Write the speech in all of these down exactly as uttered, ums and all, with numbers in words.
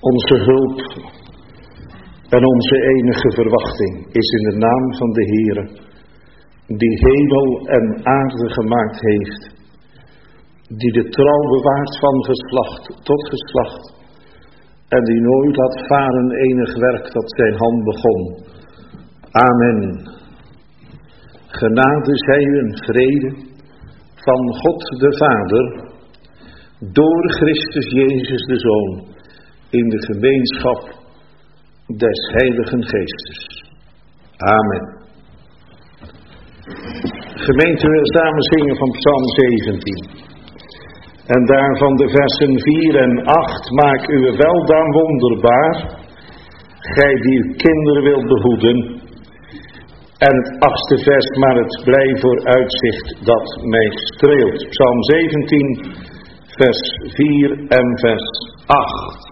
Onze hulp en onze enige verwachting is in de naam van de Heere, die hemel en aarde gemaakt heeft, die de trouw bewaart van geslacht tot geslacht, en die nooit laat varen enig werk dat zijn hand begon. Amen. Genade zij u en vrede van God de Vader, door Christus Jezus de Zoon, in de gemeenschap des Heiligen Geestes. Amen. Gemeente, we samen zingen van Psalm zeventien. En daarvan de versen vier en acht. Maak uw weldaan wonderbaar, gij die uw kinderen wilt behoeden. En het achtste vers, maar het blij vooruitzicht dat mij streelt. Psalm zeventien, vers vier en vers acht.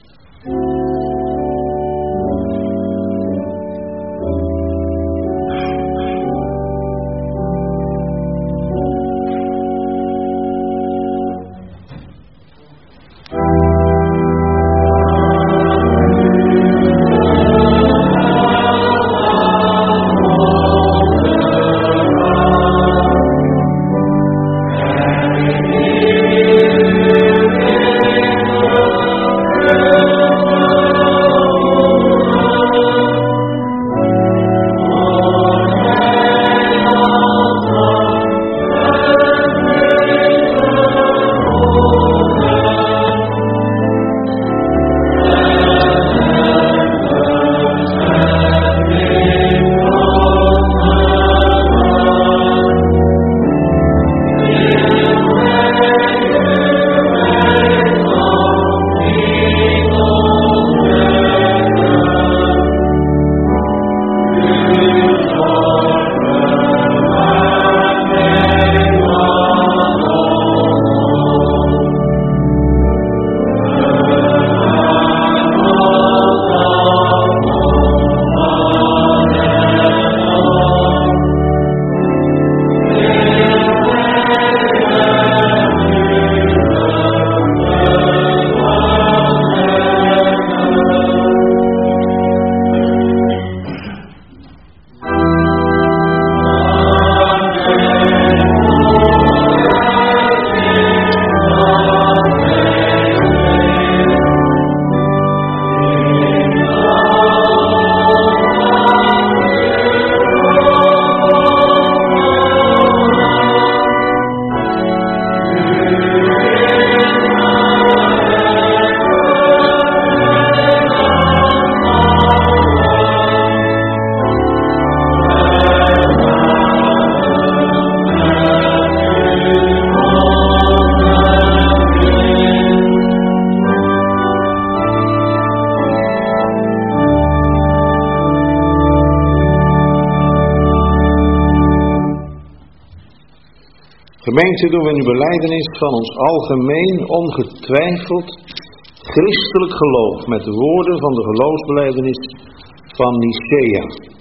Gemeente, doen we een belijdenis van ons algemeen, ongetwijfeld, christelijk geloof met de woorden van de geloofsbelijdenis van Nicea.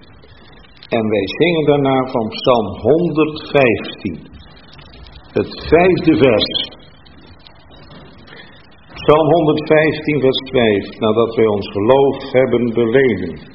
En wij zingen daarna van Psalm honderdvijftien, het vijfde vers. Psalm honderdvijftien, vers vijf, nadat wij ons geloof hebben beleden.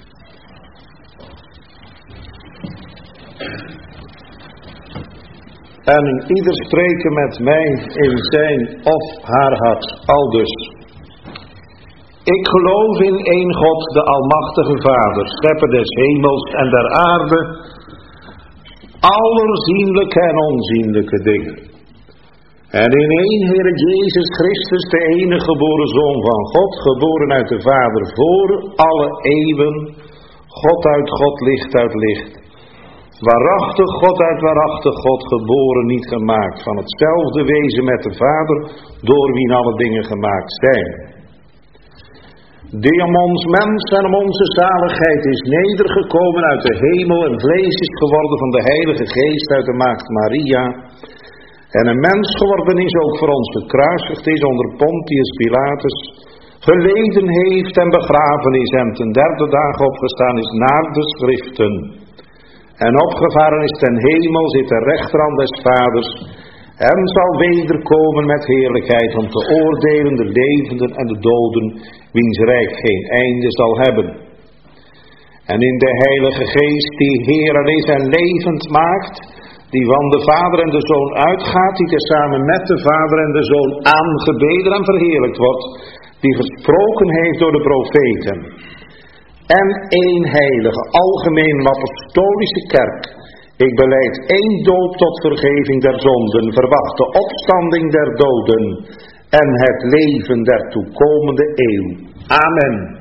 En ieder spreken met mij in zijn of haar hart, aldus. Ik geloof in één God, de almachtige Vader, schepper des hemels en der aarde, allerzienlijke en onzienlijke dingen. En in één Heere Jezus Christus, de enige geboren Zoon van God, geboren uit de Vader voor alle eeuwen, God uit God, licht uit licht. Waarachtig God uit waarachtig God, geboren, niet gemaakt, van hetzelfde wezen met de Vader, door wien alle dingen gemaakt zijn. Die om ons mens en om onze zaligheid is nedergekomen uit de hemel en vlees is geworden van de Heilige Geest uit de Maagd Maria. En een mens geworden is, ook voor ons gekruisigd is onder Pontius Pilatus, geleden heeft en begraven is en ten derde dag opgestaan is naar de schriften. En opgevaren is ten hemel, zit de rechterhand des Vaders. en zal wederkomen met heerlijkheid om te oordelen de levenden en de doden, wiens rijk geen einde zal hebben. En in de Heilige Geest, die Heer is en levend maakt, die van de Vader en de Zoon uitgaat, die tezamen met de Vader en de Zoon aangebeden en verheerlijkt wordt, die gesproken heeft door de profeten. En één heilige, algemeen apostolische kerk. Ik belijd één doop tot vergeving der zonden, verwacht de opstanding der doden en het leven der toekomende eeuw. Amen.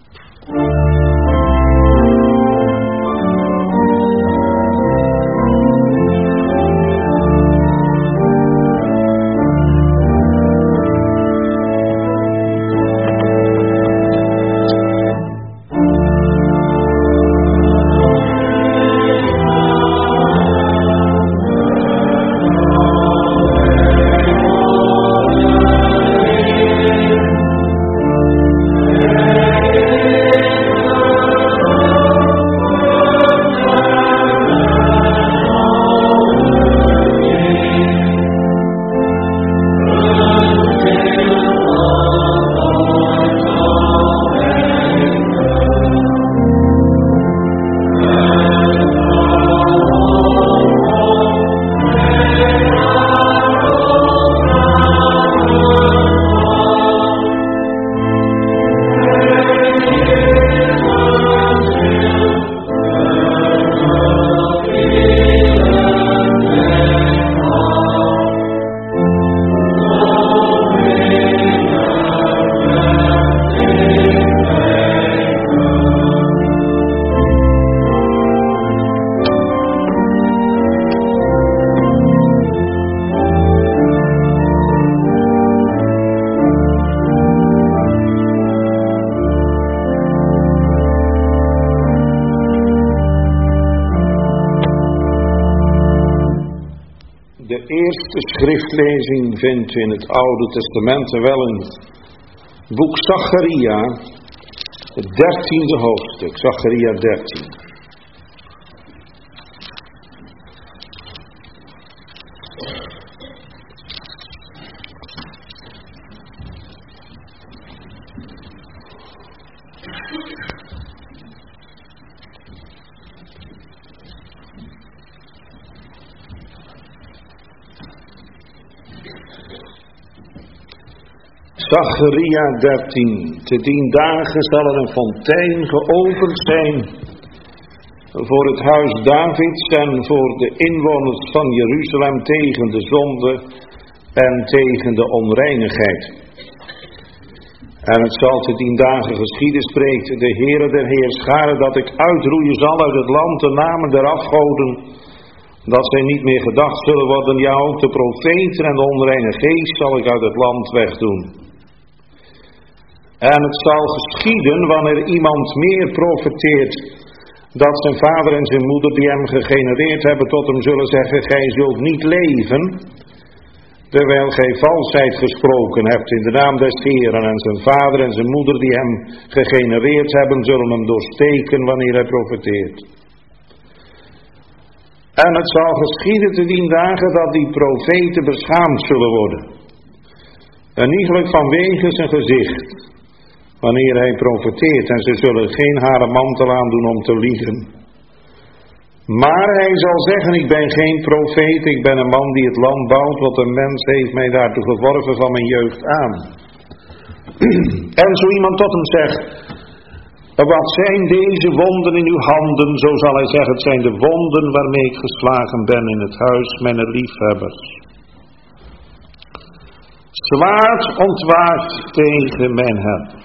De schriftlezing vindt u in het Oude Testament, wel in het boek Zacharia, het dertiende hoofdstuk, Zacharia dertien. Zacharia dertien. Te dien dagen zal er een fontein geopend zijn voor het huis Davids en voor de inwoners van Jeruzalem tegen de zonde en tegen de onreinigheid. En het zal te dien dagen geschieden, spreekt de Heere der Heerscharen, dat ik uitroeien zal uit het land de namen der afgoden, dat zij niet meer gedacht zullen worden. Ja, ook de profeten en de onreine geest zal ik uit het land wegdoen. En het zal geschieden wanneer iemand meer profeteert, dat zijn vader en zijn moeder die hem gegenereerd hebben tot hem zullen zeggen, gij zult niet leven, terwijl gij valsheid gesproken hebt in de naam des Heeren, en zijn vader en zijn moeder die hem gegenereerd hebben, zullen hem doorsteken wanneer hij profeteert. En het zal geschieden te dien dagen dat die profeten beschaamd zullen worden. En iegelijk vanwege zijn gezicht, wanneer hij profeteert, en ze zullen geen haren mantel aandoen om te liegen. Maar hij zal zeggen, ik ben geen profeet, ik ben een man die het land bouwt, want een mens heeft mij daartoe geworven van mijn jeugd aan. En zo iemand tot hem zegt, wat zijn deze wonden in uw handen, zo zal hij zeggen, het zijn de wonden waarmee ik geslagen ben in het huis mijn liefhebbers. Zwaard ontwaakt tegen mijn herder.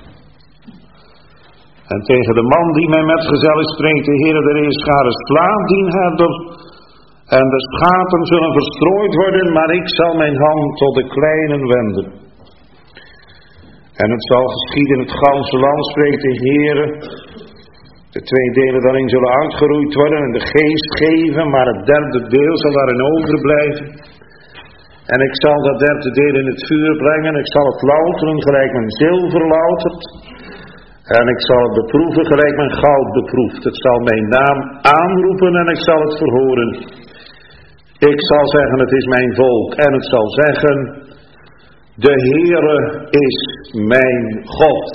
En tegen de man die mijn metgezel is, spreekt de Heere der Heerscharen, slaat dien herder, en de schapen zullen verstrooid worden, maar ik zal mijn hand tot de kleinen wenden. En het zal geschieden in het ganse land, spreekt de Heere, de twee delen daarin zullen uitgeroeid worden en de geest geven, maar het derde deel zal daarin overblijven. En ik zal dat derde deel in het vuur brengen, ik zal het louteren gelijk men zilver loutert. En ik zal het beproeven gelijk men goud beproeft. Het zal mijn naam aanroepen en ik zal het verhoren. Ik zal zeggen, het is mijn volk. En het zal zeggen, de Heere is mijn God.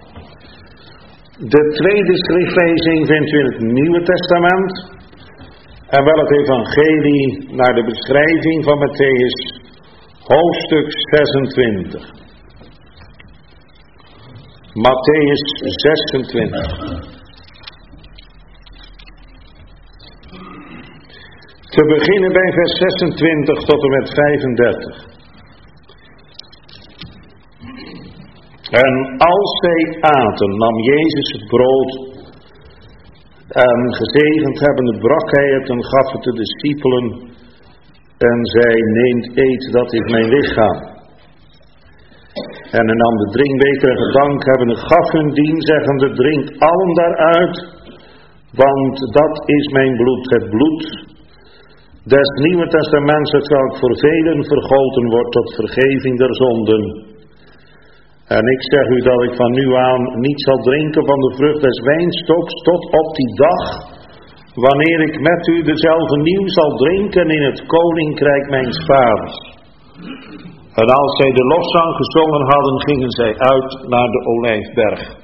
De tweede schriftlezing vindt u in het Nieuwe Testament. En wel het evangelie naar de beschrijving van Mattheüs, hoofdstuk zesentwintig. Mattheüs zesentwintig. Te beginnen bij vers zesentwintig tot en met vijfendertig. En als zij aten, nam Jezus het brood en gezegend hebbende brak hij het en gaf het de discipelen en zei, neemt, eet, dat is mijn lichaam. En hij nam de drinkbeker en gedank hebbende gaf hun dien, zeggende, drinkt allen daaruit, want dat is mijn bloed, het bloed des Nieuwe Testaments, het welk voor velen vergoten wordt tot vergeving der zonden. En ik zeg u dat ik van nu aan niet zal drinken van de vrucht des wijnstoks tot op die dag, wanneer ik met u dezelfde nieuw zal drinken in het koninkrijk mijns vaders. En als zij de lofzang gezongen hadden, gingen zij uit naar de Olijfberg.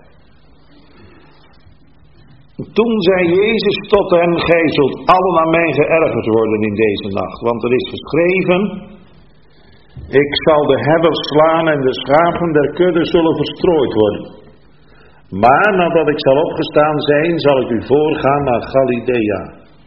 Toen zei Jezus tot hen, gij zult allen aan mij geërgerd worden in deze nacht, want er is geschreven, ik zal de herders slaan en de schapen der kudde zullen verstrooid worden. Maar nadat ik zal opgestaan zijn, zal ik u voorgaan naar Galilea.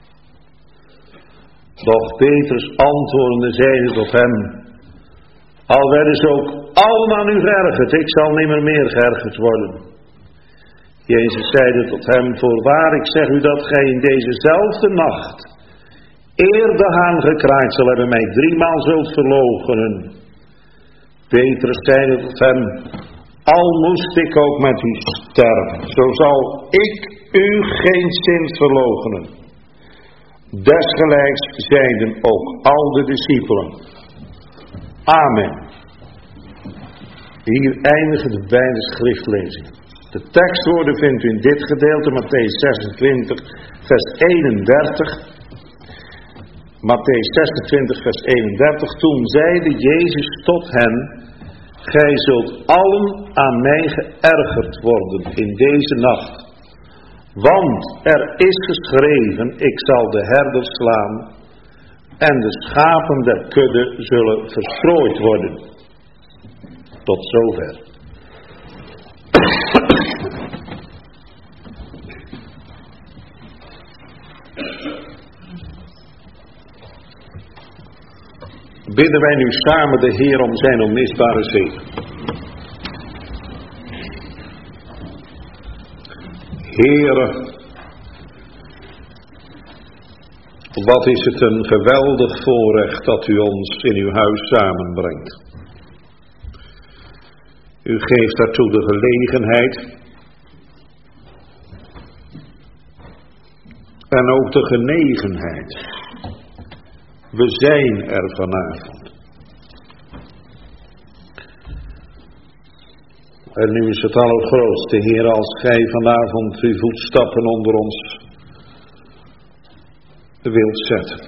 Doch Petrus antwoordende zeide tot hem, al werden ze ook allen aan u geërgerd, ik zal nimmer meer geërgerd worden. Jezus zeide tot hem, voorwaar ik zeg u dat gij in dezezelfde nacht, eer de haan gekraaid zal hebben, mij driemaal zult verloochenen. Petrus zeide tot hem, al moest ik ook met u sterven, zo zal ik u geen zins verloochenen. Desgelijks zeiden ook al de discipelen. Amen. Hier eindigen de beide schriftlezingen. De tekstwoorden vindt u in dit gedeelte, Mattheüs zesentwintig, vers eenendertig. Mattheüs zesentwintig, vers eenendertig. Toen zeide Jezus tot hen, gij zult allen aan mij geërgerd worden in deze nacht. Want er is geschreven, ik zal de herders slaan en de schapen der kudde zullen verstrooid worden. Tot zover. Bidden wij nu samen de Heer om zijn onmisbare zegen. Heere, wat is het een geweldig voorrecht dat u ons in uw huis samenbrengt. U geeft daartoe de gelegenheid en ook de genegenheid. We zijn er vanavond. En nu is het allergrootste, Heer, als gij vanavond uw voetstappen onder ons wilt zetten.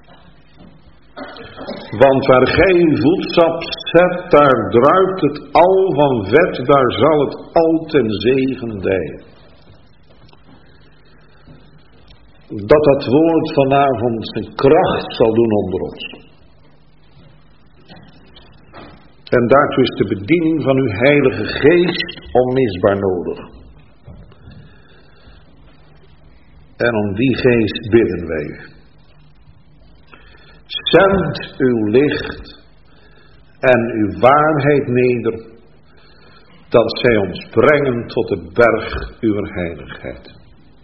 Want waar gij uw voetstap zet, daar druipt het al van vet, daar zal het al ten zegen dijen. Dat dat woord vanavond zijn kracht zal doen onder ons. En daartoe is de bediening van uw Heilige Geest onmisbaar nodig. En om die Geest bidden wij u. Zend uw licht en uw waarheid neder, dat zij ons brengen tot de berg uw heiligheid.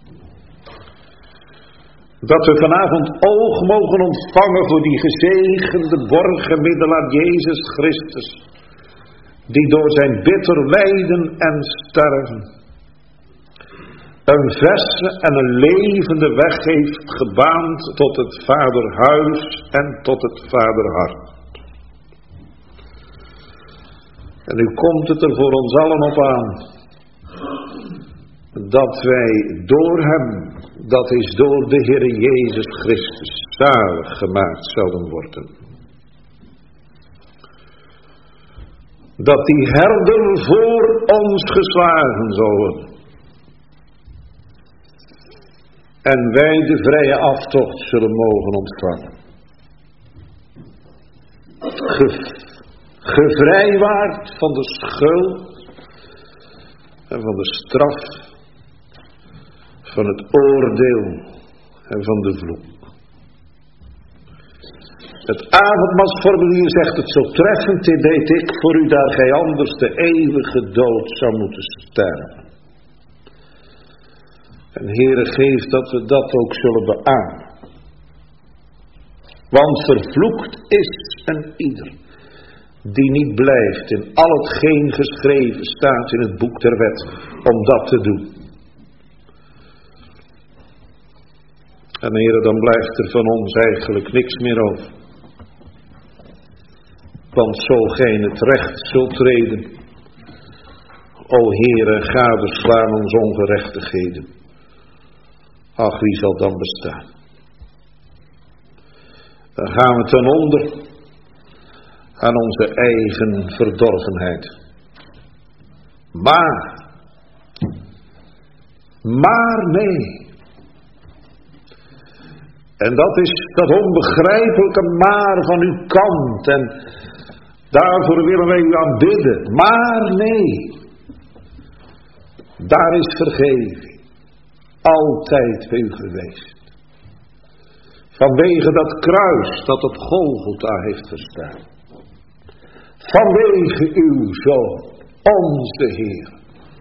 Dat we vanavond oog mogen ontvangen voor die gezegende borgemiddelaar Jezus Christus, die door zijn bitter lijden en sterven een verse en een levende weg heeft gebaand tot het Vaderhuis en tot het Vaderhart. En nu komt het er voor ons allen op aan, dat wij door hem, dat is door de Heer Jezus Christus, zalig gemaakt zouden worden. Dat die herder voor ons geslagen zal worden. En wij de vrije aftocht zullen mogen ontvangen. Ge, gevrijwaard van de schuld en van de straf, van het oordeel en van de vloek. Het avondmaalsformulier zegt het zo treffend: dit deed ik voor u, daar gij anders de eeuwige dood zou moeten sterven. En Heere, geef dat we dat ook zullen beamen. Want vervloekt is een ieder die niet blijft in al hetgeen geschreven staat in het boek der wet om dat te doen. En Heere, dan blijft er van ons eigenlijk niks meer over. Want zo gij in het recht zult treden, o Heere, gadeslaan ons ongerechtigheden. Ach, wie zal dan bestaan? Dan gaan we ten onder aan onze eigen verdorvenheid. Maar, maar nee. En dat is dat onbegrijpelijke maar van uw kant. En daarvoor willen wij u aanbidden. Maar nee. Daar is vergeving. Altijd bij u geweest. Vanwege dat kruis dat op Golgotha heeft gestaan. Vanwege uw Zoon, onze Heer.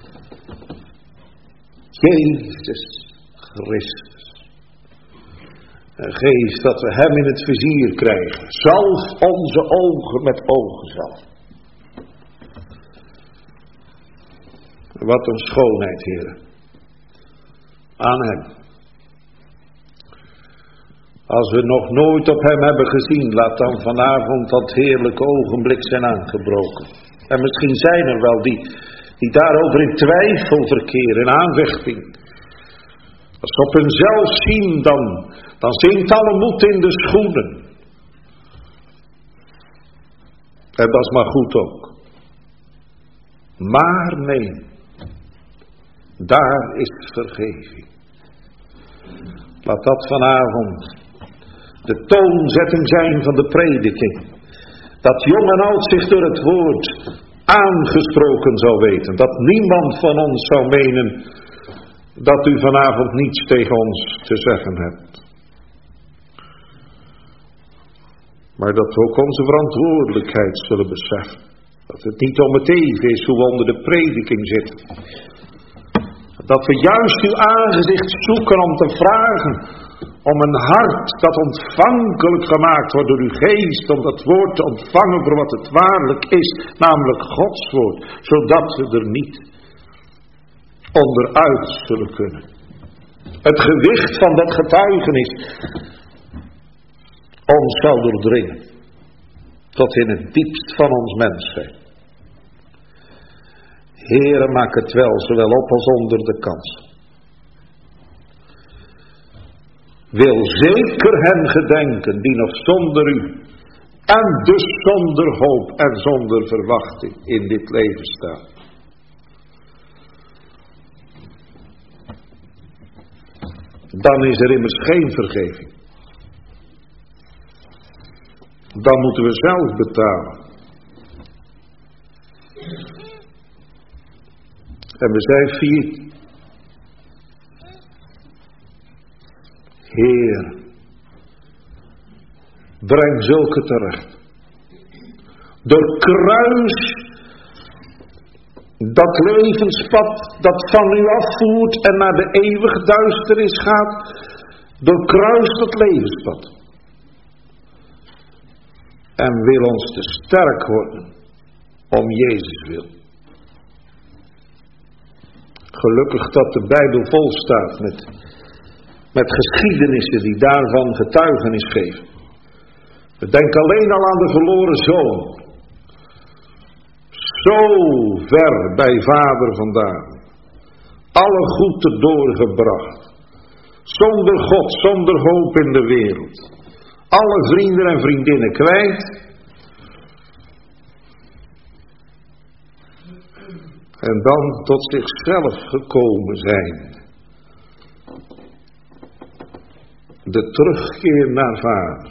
Jezus Christus. En geef dat we hem in het vizier krijgen. Zalf onze ogen met ogenzalf. Wat een schoonheid, Heer. Aan hem. Als we nog nooit op hem hebben gezien, laat dan vanavond dat heerlijke ogenblik zijn aangebroken. En misschien zijn er wel die, die daarover in twijfel verkeren, in aanvechting. Als ze op hunzelf zien, dan, dan zinkt alle moed in de schoenen. En dat is maar goed ook. Maar nee, daar is vergeving. Laat dat vanavond de toonzetting zijn van de prediking. Dat jong en oud zich door het woord aangesproken zou weten. Dat niemand van ons zou menen dat u vanavond niets tegen ons te zeggen hebt. Maar dat we ook onze verantwoordelijkheid zullen beseffen. Dat het niet om het even is hoe we onder de prediking zitten. Dat we juist uw aangezicht zoeken om te vragen om een hart dat ontvankelijk gemaakt wordt door uw geest, om dat woord te ontvangen voor wat het waarlijk is, namelijk Gods woord, zodat we er niet onderuit zullen kunnen. Het gewicht van dat getuigenis ons zal doordringen, tot in het diepst van ons mens zijn. Heere, maak het wel, zowel op als onder de kans. Wil zeker hen gedenken die nog zonder u en dus zonder hoop en zonder verwachting in dit leven staan. Dan is er immers geen vergeving. Dan moeten we zelf betalen. En we zijn failliet. Heer, breng zulke terecht. Door kruis, dat levenspad dat van u afvoert en naar de eeuwige duisternis gaat. Door kruis dat levenspad. En wil ons te sterk worden om Jezus wil. Gelukkig dat de Bijbel vol staat met, met geschiedenissen die daarvan getuigenis geven. We denken alleen al aan de verloren zoon. Zo ver bij vader vandaan. Alle goed te doorgebracht. Zonder God, zonder hoop in de wereld. alle vrienden en vriendinnen kwijt. En dan tot zichzelf gekomen zijn. De terugkeer naar Vader.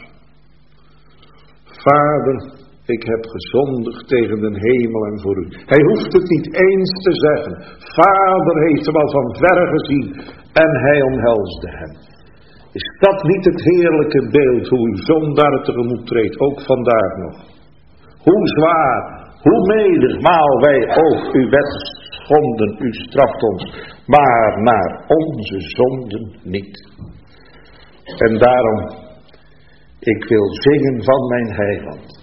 Vader, ik heb gezondigd tegen de hemel en voor u. Hij hoeft het niet eens te zeggen. Vader heeft hem al van ver gezien en hij omhelsde hem. Is dat niet het heerlijke beeld hoe u zondaar tegemoet treedt, ook vandaag nog? Hoe zwaar, hoe menigmaal wij ook uw wet schonden, u straft ons, maar naar onze zonden niet. En daarom, ik wil zingen van mijn heiland.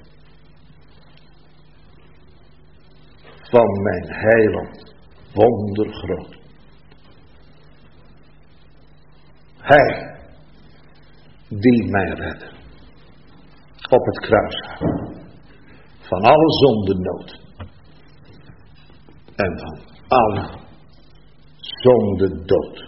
Van mijn heiland, wondergroot. Hij, die mij redde. Op het kruis. Van alle zondennood. En van alle zondendood.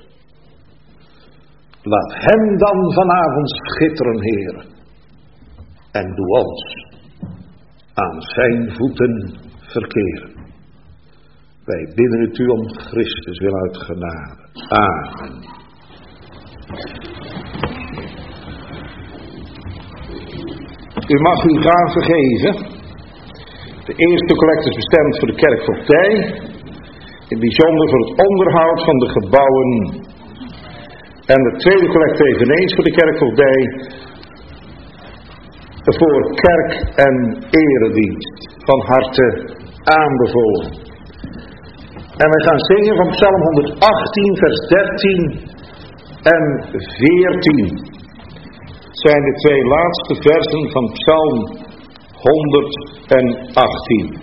Laat hem dan vanavond schitteren, Heer. En doe ons aan zijn voeten verkeren. Wij bidden het u om Christus wil uit genade. Amen. U mag uw gaven geven. De eerste collecte is bestemd voor de kerkvoogdij. In het bijzonder voor het onderhoud van de gebouwen. En de tweede collecte eveneens voor de kerkvoogdij. Voor kerk en eredienst. Van harte aanbevolen. En we gaan zingen van Psalm honderdachttien vers dertien en veertien. Zijn de twee laatste versen van Psalm honderdachttien.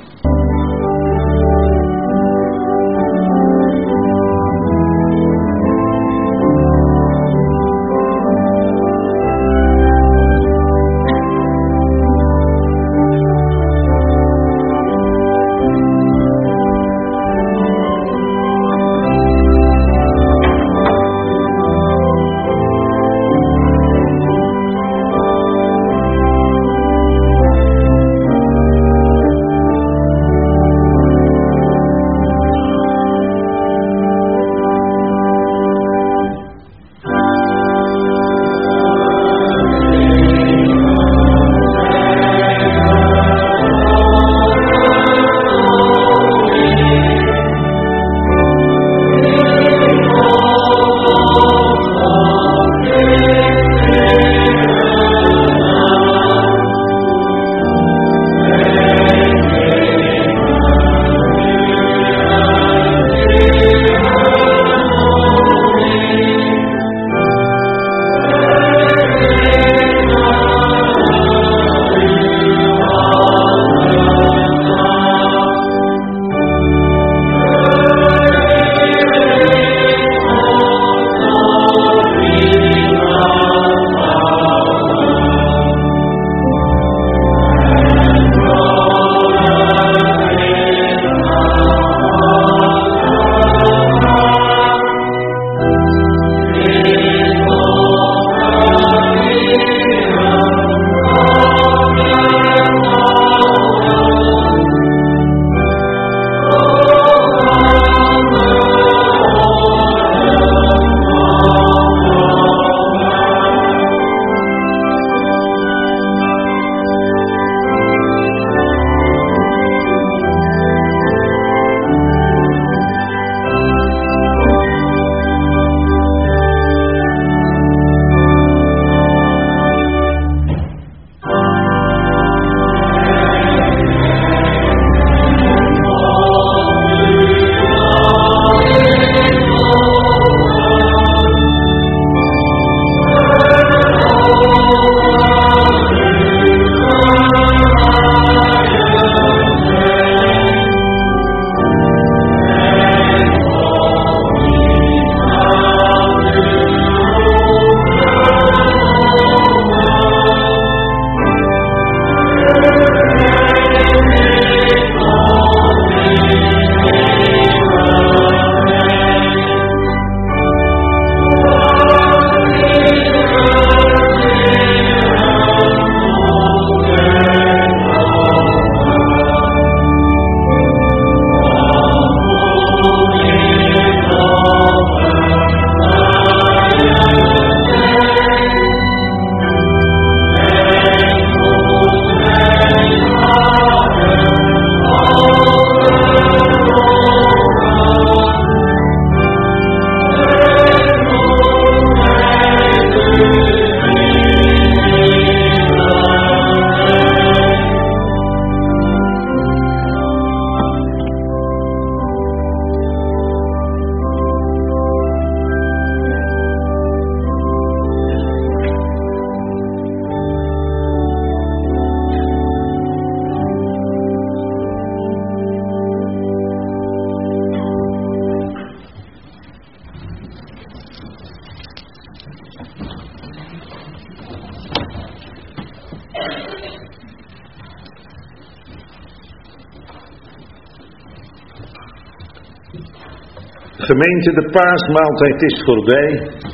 Gemeente, de paasmaaltijd is voorbij.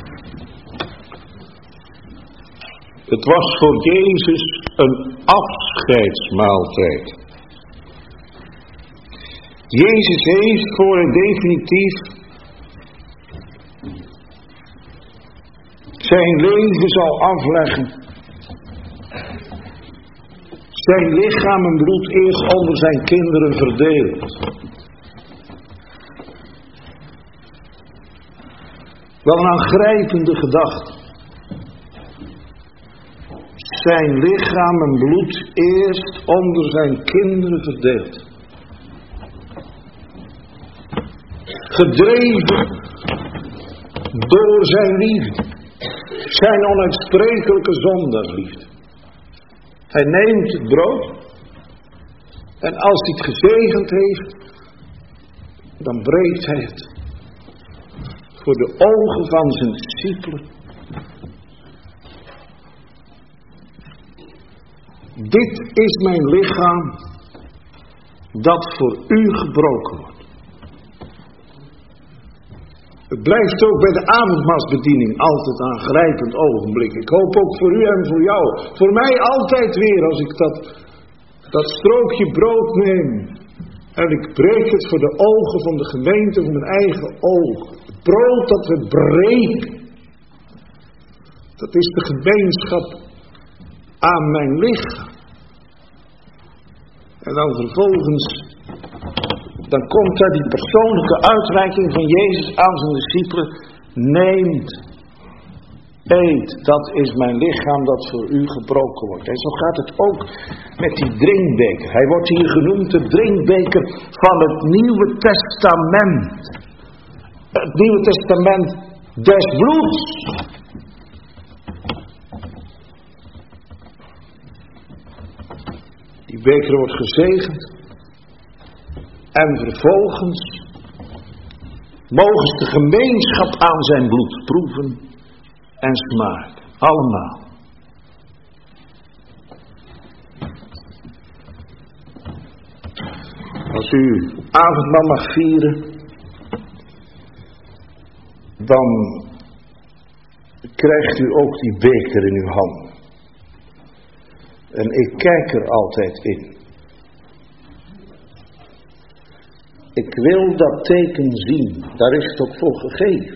Het was voor Jezus een afscheidsmaaltijd. Jezus heeft voor en definitief zijn leven zal afleggen. Zijn lichaam en bloed eerst onder zijn kinderen verdeeld. Wel een aangrijpende gedachte. Zijn lichaam en bloed eerst onder zijn kinderen verdeeld. Gedreven door zijn liefde. Zijn onuitsprekelijke zondagsliefde. Hij neemt het brood. En als hij het gezegend heeft. Dan breekt hij het. Voor de ogen van zijn discipelen. Dit is mijn lichaam. Dat voor u gebroken wordt. Het blijft ook bij de avondmaalsbediening altijd een aangrijpend ogenblik. Ik hoop ook voor u en voor jou. Voor mij altijd weer als ik dat, dat strookje brood neem. En ik breek het voor de ogen van de gemeente, voor mijn eigen ogen. Het brood dat we breken. Dat is de gemeenschap aan mijn lichaam. En dan vervolgens, dan komt daar die persoonlijke uitreiking van Jezus aan zijn discipelen. Neemt, eet, dat is mijn lichaam dat voor u gebroken wordt. En zo gaat het ook met die drinkbeker. Hij wordt hier genoemd de drinkbeker van het Nieuwe Testament. Het Nieuwe Testament des bloeds. Die beker wordt gezegend. En vervolgens mogen ze de gemeenschap aan zijn bloed proeven en smaken. Allemaal. Als u avondmaal mag vieren, dan krijgt u ook die beker in uw hand. En ik kijk er altijd in. Ik wil dat teken zien. Daar is het ook voor gegeven.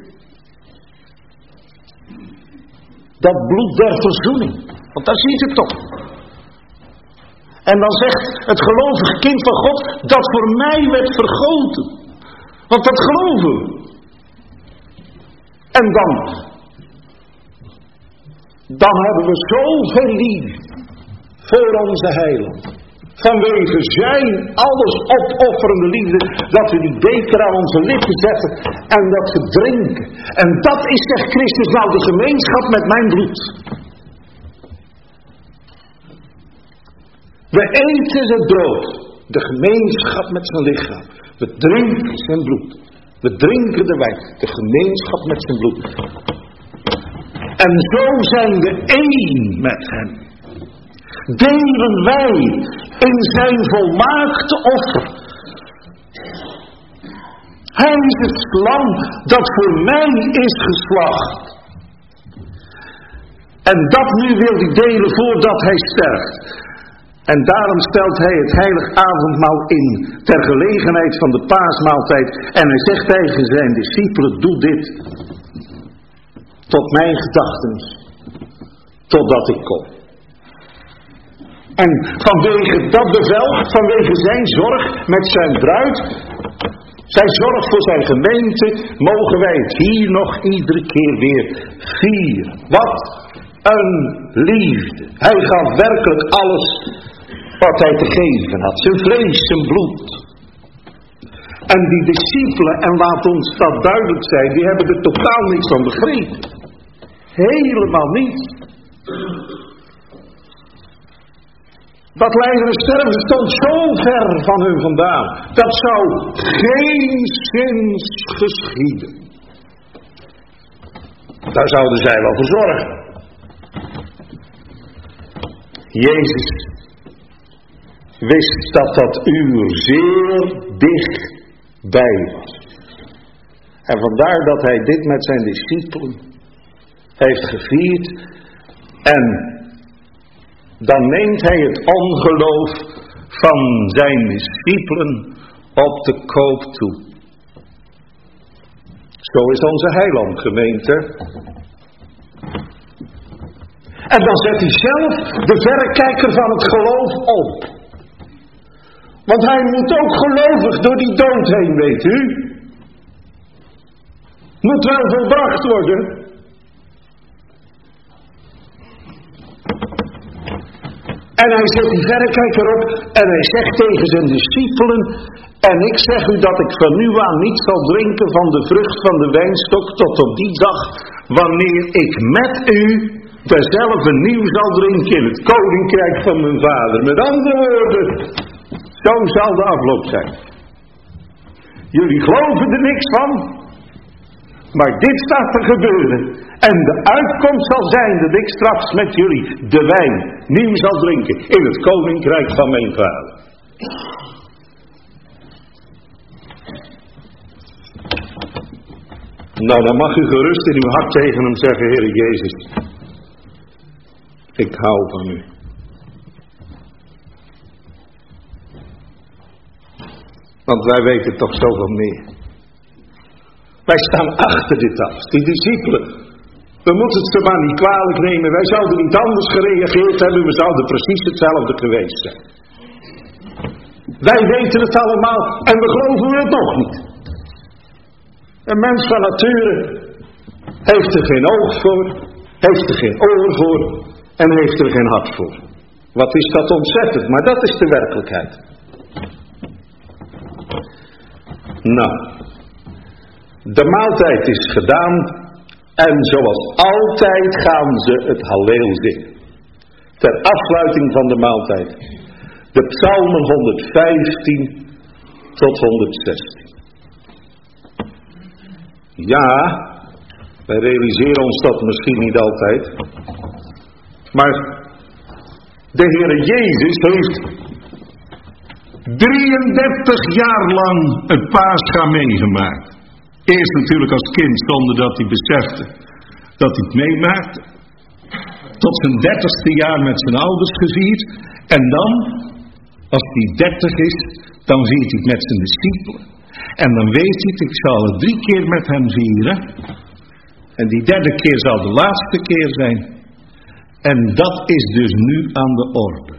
Dat bloed der verzoening. Want daar ziet u toch. En dan zegt het gelovige kind van God. Dat voor mij werd vergoten. Want dat geloven we. En dan. Dan hebben we zoveel liefde. Voor onze heiland. Vanwege zijn alles opofferende liefde, dat we die beker aan onze lippen zetten en dat we drinken. En dat is, zegt Christus, nou de gemeenschap met mijn bloed. We eten het brood, de gemeenschap met zijn lichaam. We drinken zijn bloed. We drinken de wijn, de gemeenschap met zijn bloed. En zo zijn we één met hem. Delen wij in zijn volmaakte offer. Hij is het lam dat voor mij is geslacht. En dat nu wil hij delen voordat hij sterft. En daarom stelt hij het heilig avondmaal in ter gelegenheid van de paasmaaltijd. En hij zegt tegen zijn discipelen, doe dit tot mijn gedachtenis, totdat ik kom. En vanwege dat bevel, vanwege zijn zorg met zijn bruid, zijn zorg voor zijn gemeente, mogen wij het hier nog iedere keer weer vieren. Wat een liefde. Hij gaf werkelijk alles wat hij te geven had. Zijn vlees, zijn bloed. En die discipelen, en laat ons dat duidelijk zijn, die hebben er totaal niks van begrepen. Helemaal niet. Dat lijden en sterven stond zo ver van hun vandaan. Dat zou geenszins geschieden. Daar zouden zij wel voor zorgen. Jezus wist dat dat uur zeer dichtbij was. En vandaar dat hij dit met zijn discipelen heeft gevierd. En dan neemt hij het ongeloof van zijn discipelen op de koop toe. Zo is onze heiland, gemeente. En dan zet hij zelf de verrekijker van het geloof op. Want hij moet ook gelovig door die dood heen, weet u. Moet wel volbracht worden. En hij zet die verrekijker op en hij zegt tegen zijn discipelen: en ik zeg u dat ik van nu aan niet zal drinken van de vrucht van de wijnstok tot op die dag, wanneer ik met u dezelfde nieuw zal drinken in het koninkrijk van mijn vader. Met andere woorden, zo zal de afloop zijn. Jullie geloven er niks van, maar dit staat te gebeuren. En de uitkomst zal zijn dat ik straks met jullie de wijn nieuw zal drinken in het koninkrijk van mijn vader. Nou, dan mag u gerust in uw hart tegen hem zeggen: Heere Jezus, ik hou van u. Want wij weten toch zoveel meer. Wij staan achter dit af. Die discipelen, we moeten het ze maar niet kwalijk nemen. Wij zouden niet anders gereageerd hebben. We zouden precies hetzelfde geweest zijn. Wij weten het allemaal en we geloven het nog niet. Een mens van nature heeft er geen oog voor, heeft er geen oor voor en heeft er geen hart voor. Wat is dat ontzettend, maar dat is de werkelijkheid. Nou, de maaltijd is gedaan en zoals altijd gaan ze het Halleel zingen. Ter afsluiting van de maaltijd. De psalmen honderdvijftien tot honderdzestien. Ja, wij realiseren ons dat misschien niet altijd. Maar de Heere Jezus heeft drieëndertig jaar lang het Pascha meegemaakt. Eerst natuurlijk als kind zonder dat hij besefte dat hij het meemaakte. Tot zijn dertigste jaar met zijn ouders gevierd. En dan, als hij dertig is, dan viert hij het met zijn discipelen. En dan weet hij het, ik zal het drie keer met hen vieren. En die derde keer zal de laatste keer zijn. En dat is dus nu aan de orde.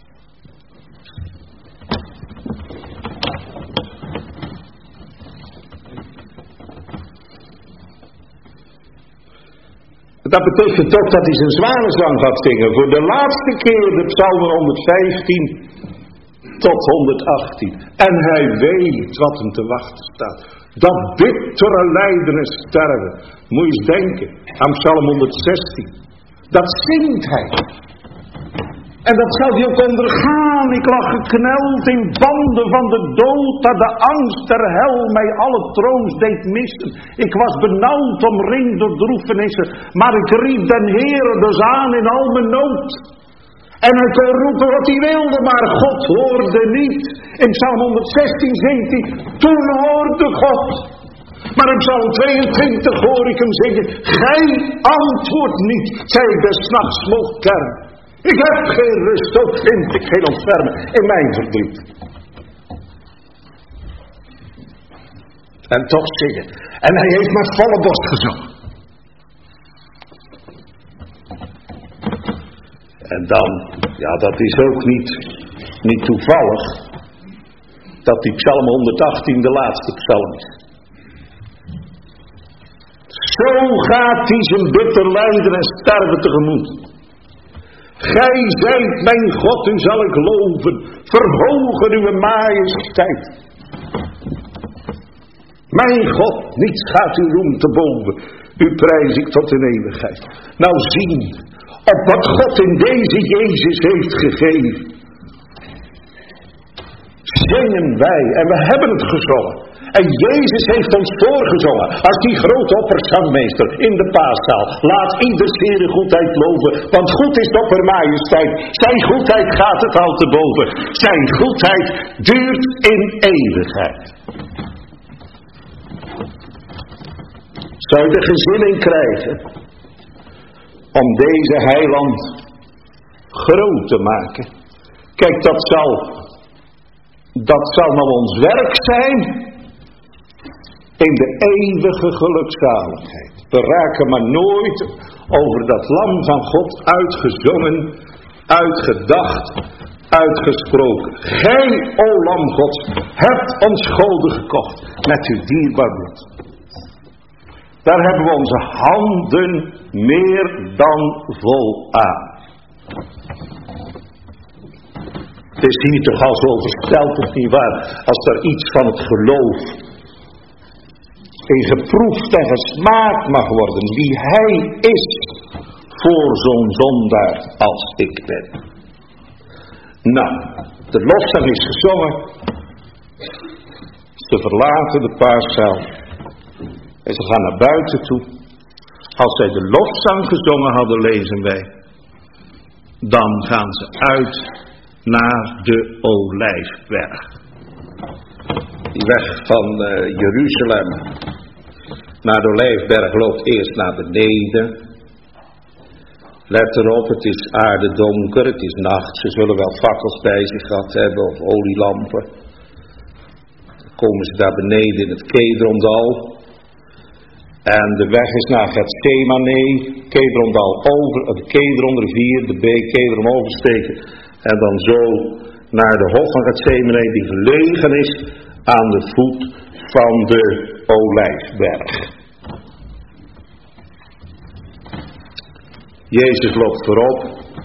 Dat betekent ook dat hij zijn zwanenzang gaat zingen. Voor de laatste keer de psalmen honderdvijftien tot honderdachttien. En hij weet wat hem te wachten staat. Dat bittere lijden en sterven. Moet je eens denken aan psalm honderdzestien. Dat zingt hij. En dat zal hij ook ondergaan. Ik lag gekneld in banden van de dood, dat de angst der hel mij alle troost deed missen. Ik was benauwd, omringd door droefenissen, maar ik riep den Heere dus aan in al mijn nood. En hij kon roepen wat hij wilde, maar God hoorde niet. In psalm honderdzestien zingt hij: toen hoorde God. Maar in psalm tweeëntwintig hoor ik hem zingen: gij antwoordt niet, zij des nachts mocht kern. Ik heb geen rust, ook vind ik geen ontfermen in mijn verdriet. En toch zingen. En hij heeft met volle borst gezongen. En dan, ja, dat is ook niet, niet toevallig, dat die psalm honderdachttien de laatste psalm is. Zo gaat hij zijn bitter lijden en sterven tegemoet. Gij zijt mijn God, u zal ik loven, verhogen uw majesteit. Mijn God, niets gaat uw roem te boven, u prijs ik tot in eeuwigheid. Nou zien, op wat God in deze Jezus heeft gegeven, zingen wij, en we hebben het gezongen. En Jezus heeft ons voorgezongen als die grote opperzangmeester in de paaszaal. Laat ieders Heere goedheid loven, want goed is de oppermajesteit. Zijn goedheid gaat het al te boven. Zijn goedheid duurt in eeuwigheid. Zou je de gezinning krijgen om deze heiland groot te maken? Kijk, dat zal, dat zal nou ons werk zijn in de eeuwige gelukzaligheid. We raken maar nooit over dat lam van God uitgezongen, uitgedacht, uitgesproken. Gij, o lam Gods, hebt ons goden gekocht met uw dierbaar bloed. Daar hebben we onze handen meer dan vol aan. Het is hier toch al zo versteld, of niet waar, als er iets van het geloof in geproefd en gesmaakt mag worden, wie hij is voor zo'n zondaar als ik ben. Nou, de lofzang is gezongen. Ze verlaten de paaszaal. En ze gaan naar buiten toe. Als zij de lofzang gezongen hadden, lezen wij, dan gaan ze uit naar de Olijfberg. Die weg van uh, Jeruzalem naar de Olijfberg loopt eerst naar beneden. Let erop, het is aardedonker, het is nacht. Ze zullen wel fakkels bij zich gehad hebben of olielampen. Dan komen ze daar beneden in het Kedrondal. En de weg is naar Gethsemane, Kedrondal over, de Kedronrivier, de beek Kedron oversteken. En dan zo naar de hof van Gethsemane, die gelegen is aan de voet van de Olijfberg. Jezus loopt voorop.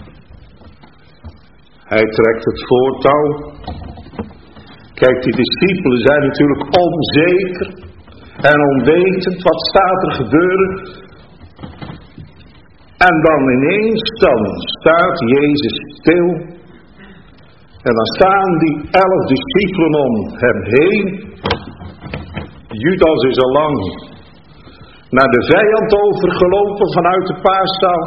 Hij trekt het voortouw. Kijk, die discipelen zijn natuurlijk onzeker en onwetend, wat staat er gebeuren? En dan ineens, dan staat Jezus stil. En dan staan die elf discipelen om hem heen. Judas is al lang naar de vijand overgelopen vanuit de paaszaal.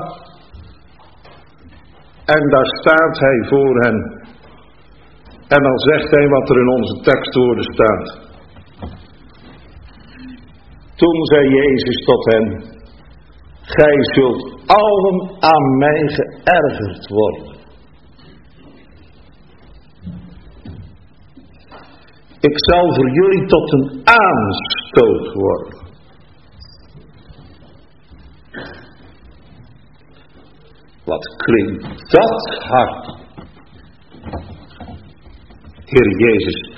En daar staat hij voor hen. En dan zegt hij wat er in onze tekstwoorden staat. Toen zei Jezus tot hen: gij zult allen aan mij geërgerd worden. Ik zal voor jullie tot een aanstoot worden. Wat klinkt dat hard. Heer Jezus,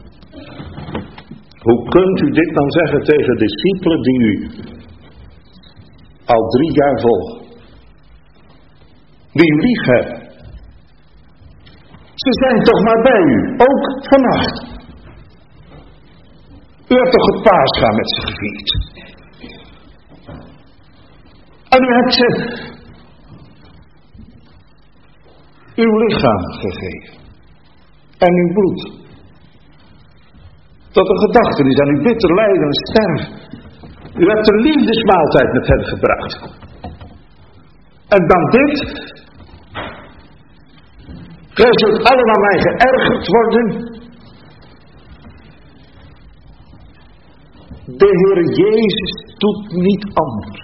hoe kunt u dit dan zeggen tegen discipelen die u al drie jaar volgen? Die u lief hebben. Ze zijn toch maar bij u, ook vannacht. U hebt toch het Pascha met ze gevierd. En u hebt ze uw lichaam gegeven. En uw bloed. Tot een gedachtenis aan uw bitter lijden en sterven. U hebt de liefdesmaaltijd met hen gebracht. En dan dit. Gij zult allen aan mij geërgerd worden. De Heer Jezus doet niet anders.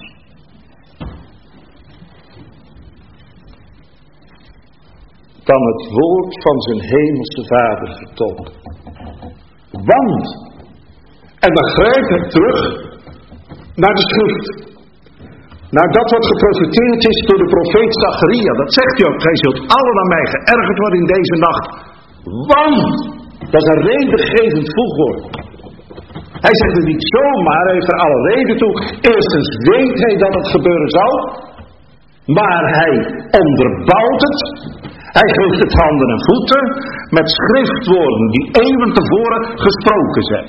Dan het woord van zijn hemelse Vader vertolken. Want, en dan grijpt hij terug naar de schrift. Naar dat wat geprofeteerd is door de profeet Zacharia. Dat zegt hij ook. Gij zult allen aan mij geërgerd worden in deze nacht. Want, dat is een redengevend voegwoord. Hij zegt het niet zomaar, hij heeft er alle reden toe. Eerstens weet hij dat het gebeuren zal. Maar hij onderbouwt het. Hij geeft het handen en voeten met schriftwoorden die eeuwen tevoren gesproken zijn.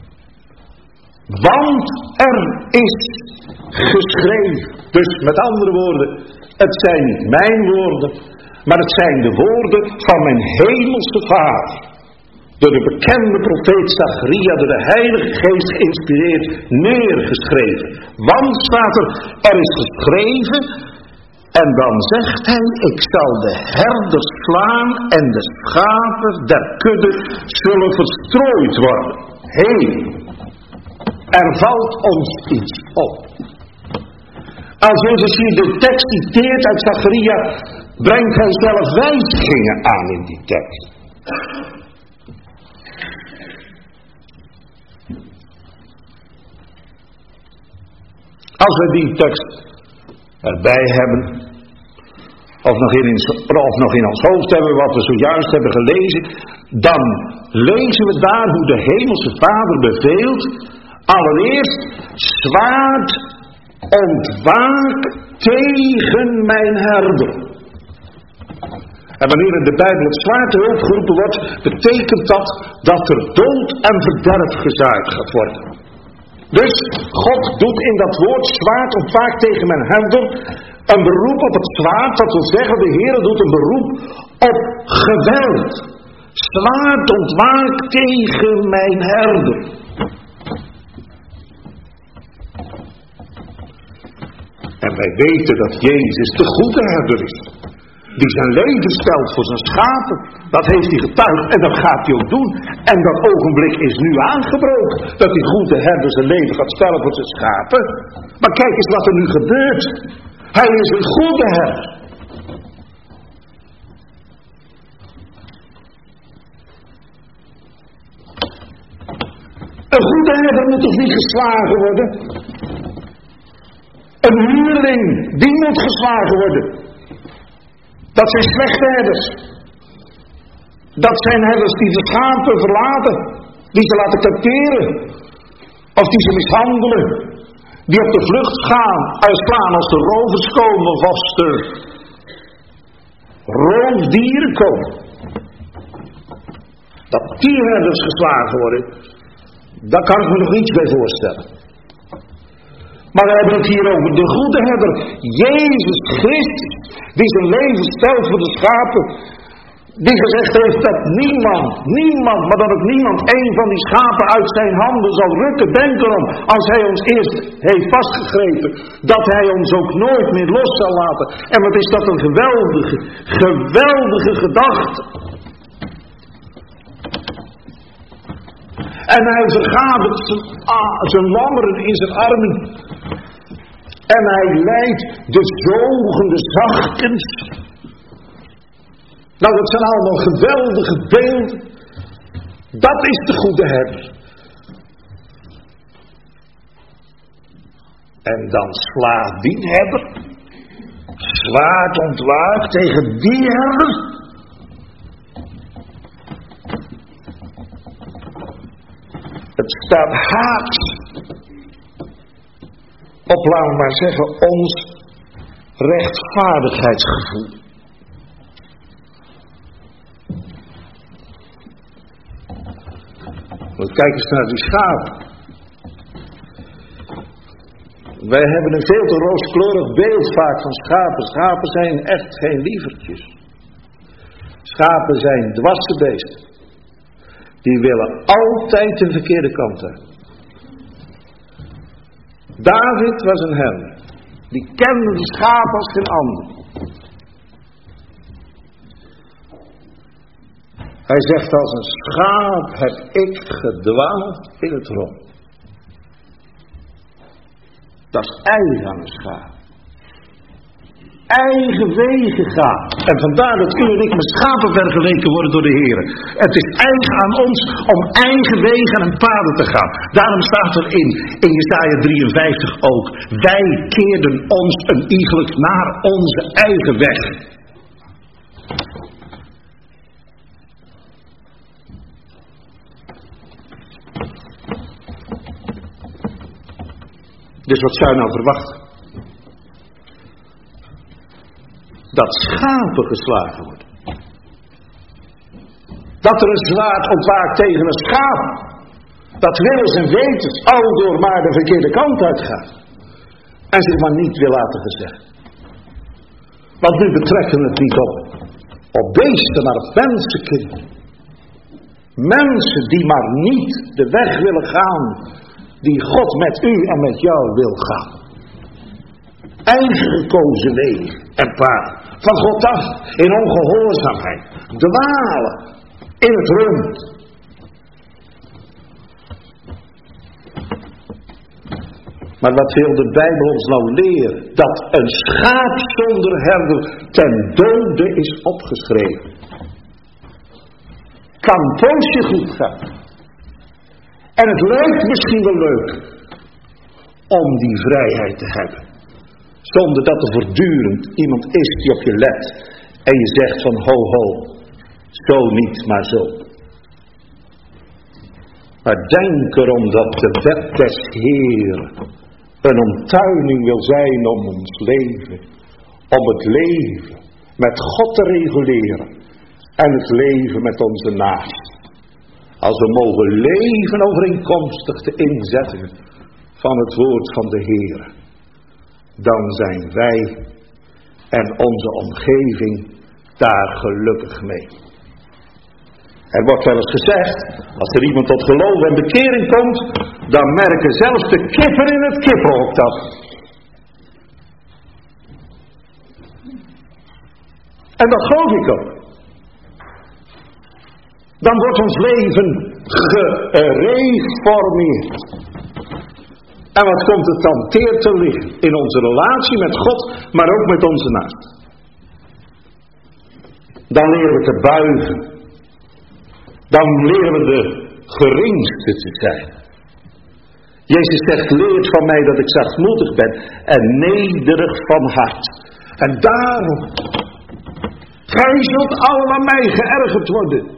Want er is geschreven. Dus met andere woorden, het zijn niet mijn woorden, maar het zijn de woorden van mijn hemelse Vader. door de bekende profeet Zacharia, door de Heilige Geest geïnspireerd, neergeschreven. Want, staat er, er is geschreven, en dan zegt hij, ik zal de herders slaan en de schapen der kudde zullen verstrooid worden. Hé, er valt ons iets op. Als Jezus hier de tekst citeert uit Zacharia, brengt hij zelf wijzigingen aan in die tekst. Als we die tekst erbij hebben, of nog, in, of nog in ons hoofd hebben wat we zojuist hebben gelezen, dan lezen we daar hoe de hemelse Vader beveelt, allereerst, zwaard ontwaak tegen mijn herder. En wanneer in de Bijbel het zwaard te hulp geroepen wordt, betekent dat dat er dood en verderf gezaaid gaat worden. Dus God doet in dat woord zwaard ontwaak tegen mijn herder een beroep op het zwaard, dat wil zeggen de Heer doet een beroep op geweld. Zwaard ontwaak tegen mijn herder. En wij weten dat Jezus de goede herder is. Die zijn leven stelt voor zijn schapen. Dat heeft hij getuigd en dat gaat hij ook doen. En dat ogenblik is nu aangebroken. Dat die goede herder zijn leven gaat stellen voor zijn schapen. Maar kijk eens wat er nu gebeurt. Hij is een goede herder. Een goede herder moet dus niet geslagen worden. Een huurling, die moet geslagen worden. Dat zijn slechte herders. Dat zijn herders die de schapen verlaten. Die ze laten capteren. Of die ze mishandelen. Die op de vlucht gaan. Uitslaan als de rovers komen. Of als er roofdieren komen. Dat die herders geslagen worden. Daar kan ik me nog iets bij voorstellen. Maar we hebben het hier over de goede herder. Jezus Christus. Die zijn leven stelt voor de schapen. Die gezegd heeft dat niemand, niemand, maar dat ook niemand een van die schapen uit zijn handen zal rukken. Denk erom, als hij ons eerst heeft vastgegrepen, dat hij ons ook nooit meer los zal laten. En wat is dat een geweldige, geweldige gedachte. En hij vergadert zijn, ah, zijn lammeren in zijn armen. En hij leidt de zogende zachtkens. Nou, dat zijn allemaal geweldige beelden. Dat is de goede herder. En dan slaat die herder. Zwaard ontwaakt tegen die herder. Het staat haaks op, laten we maar zeggen, ons rechtvaardigheidsgevoel. Want kijk eens naar die schapen. Wij hebben een veel te rooskleurig beeld vaak van schapen. Schapen zijn echt geen lievertjes. Schapen zijn dwasse beesten. Die willen altijd de verkeerde kant uit. David was een herder. Die kende de schapen als geen ander. Hij zegt, als een schaap heb ik gedwaald in het rond. Dat is eigen aan een schaap. Eigen wegen gaan. En vandaar dat u en ik met schapen vergeleken worden door de Heer. Het is eigen aan ons om eigen wegen en paden te gaan. Daarom staat er in, in Jesaja drieënvijftig ook. Wij keerden ons een iegelijk naar onze eigen weg. Dus wat zou je nou verwachten? Dat schapen geslagen worden. Dat er een zwaard ontwaakt tegen een schaap. Dat willens en wetens aldoor maar de verkeerde kant uitgaat. En zich maar niet wil laten gezegd. Want nu betrekken we het niet op, op beesten, maar op mensenkinderen. Mensen die maar niet de weg willen gaan die God met u en met jou wil gaan. Eigen gekozen weg en paard. Van God af in ongehoorzaamheid. Dwalen in het rund. Maar wat wil de Bijbel ons nou leren? Dat een schaap zonder herder ten dode is opgeschreven. Kan een poosje goed gaan. En het lijkt misschien wel leuk om die vrijheid te hebben. Zonder dat er voortdurend iemand is die op je let. En je zegt van ho ho, zo niet maar zo. Maar denk erom dat de wet des Heeren een omtuining wil zijn om ons leven. Om het leven met God te reguleren. En het leven met onze naasten. Als we mogen leven overeenkomstig de inzettingen van het woord van de Heer. Dan zijn wij en onze omgeving daar gelukkig mee. Er wordt wel eens gezegd, als er iemand tot geloof en bekering komt, dan merken zelfs de kippen in het kippenhok dat. En dat geloof ik ook. Dan wordt ons leven gereformeerd. En wat komt het dan teer te liggen? In onze relatie met God, maar ook met onze naasten. Dan leren we te buigen. Dan leren we de geringste te zijn. Jezus zegt, leert van mij dat ik zachtmoedig ben en nederig van hart. En daarom, gij zult allemaal aan mij geërgerd worden.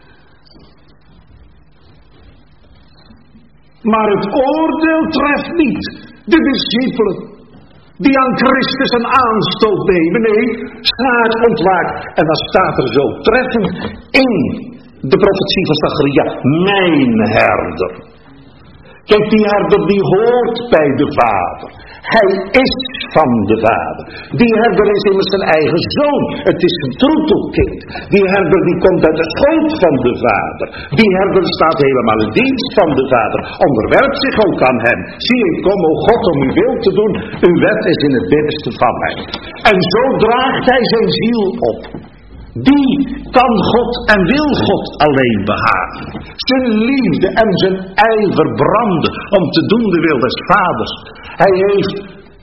Maar het oordeel treft niet de discipelen die aan Christus een aanstoot nemen. Nee, staat ontwaakt. En dan staat er zo treffend in de profetie van Zacharia, mijn herder. Kijk, die herder die hoort bij de Vader. Hij is van de Vader. Die herder is immers zijn eigen zoon. Het is een troetelkind. Die herder die komt uit de schoot van de Vader. Die herder staat helemaal in dienst van de Vader. Onderwerpt zich ook aan hem. Zie, ik kom, o God, om uw wil te doen. Uw wet is in het binnenste van mij. En zo draagt hij zijn ziel op. Die kan God en wil God alleen behagen. Zijn liefde en zijn ijver branden om te doen de wil des Vaders. Hij heeft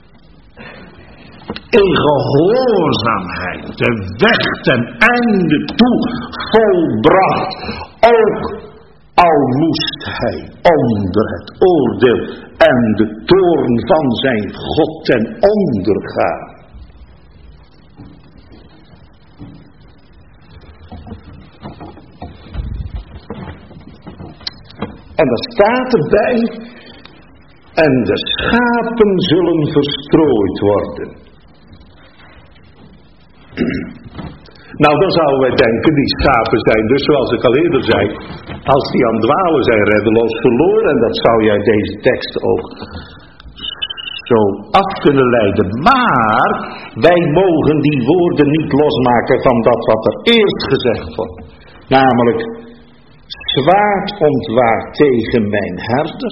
in gehoorzaamheid de weg ten einde toe volbracht. Ook al moest hij onder het oordeel en de toorn van zijn God ten onder gaan. En daar staat erbij, en de schapen zullen verstrooid worden. Nou, dan zouden wij denken, die schapen zijn dus, zoals ik al eerder zei, als die aan het dwalen zijn, reddeloos verloren. En dat zou jij deze tekst ook zo af kunnen leiden. Maar, wij mogen die woorden niet losmaken van dat wat er eerst gezegd wordt. Namelijk, zwaard ontwaakt tegen mijn herder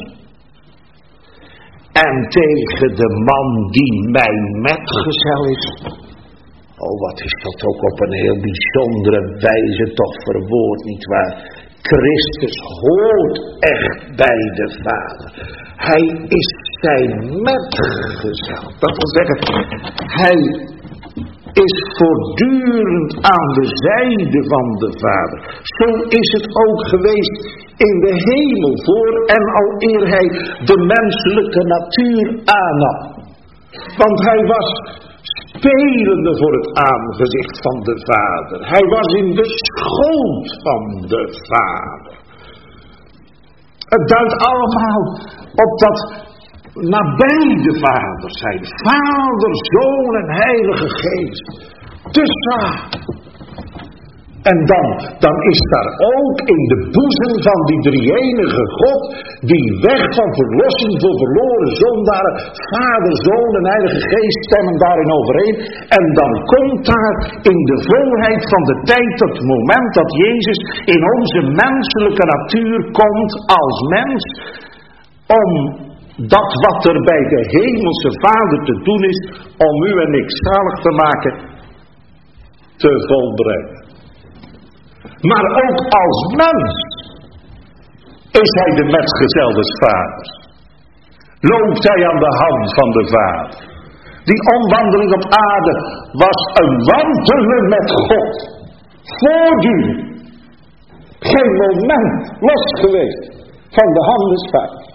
en tegen de man die mijn metgezel is. Oh, wat is dat ook op een heel bijzondere wijze toch verwoord, nietwaar? Christus hoort echt bij de Vader. Hij is zijn metgezel. Dat wil zeggen, hij is voortdurend aan de zijde van de Vader. Zo is het ook geweest in de hemel voor en al eer hij de menselijke natuur aannam. Want hij was spelende voor het aangezicht van de Vader. Hij was in de schoot van de Vader. Het duidt allemaal op dat nabij de Vader zijn. Vader, Zoon en Heilige Geest. Te samen. En dan, dan is daar ook in de boezem van die drie-enige God die weg van verlossing voor verloren zondaren, Vader, Zoon en Heilige Geest stemmen daarin overeen. En dan komt daar in de volheid van de tijd het moment dat Jezus in onze menselijke natuur komt als mens, om dat wat er bij de hemelse Vader te doen is, om u en ik zalig te maken, te volbrengen. Maar ook als mens is hij de metgezel des Vaders. Loopt hij aan de hand van de Vader. Die omwandeling op aarde was een wandelen met God. Voortdurend. Geen moment los geweest van de hand des Vaders.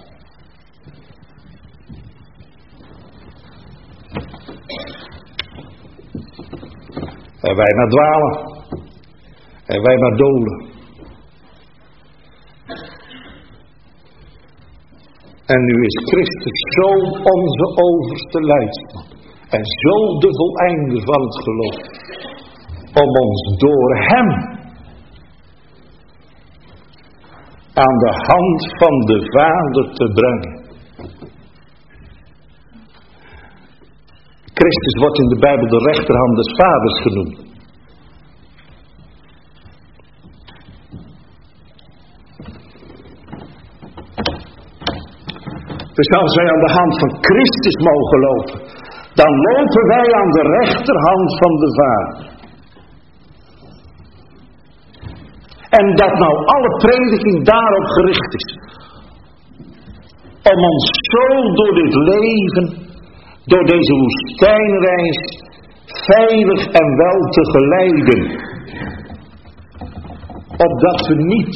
En wij maar dwalen. En wij maar dolen. En nu is Christus zo onze overste leidsman. En zo de voleinde van het geloof. Om ons door hem aan de hand van de Vader te brengen. Christus wordt in de Bijbel de rechterhand des Vaders genoemd. Dus als wij aan de hand van Christus mogen lopen, dan lopen wij aan de rechterhand van de Vader. En dat nou alle prediking daarop gericht is. Om ons zo door dit leven, door deze woestijnreis, veilig en wel te geleiden. Opdat we niet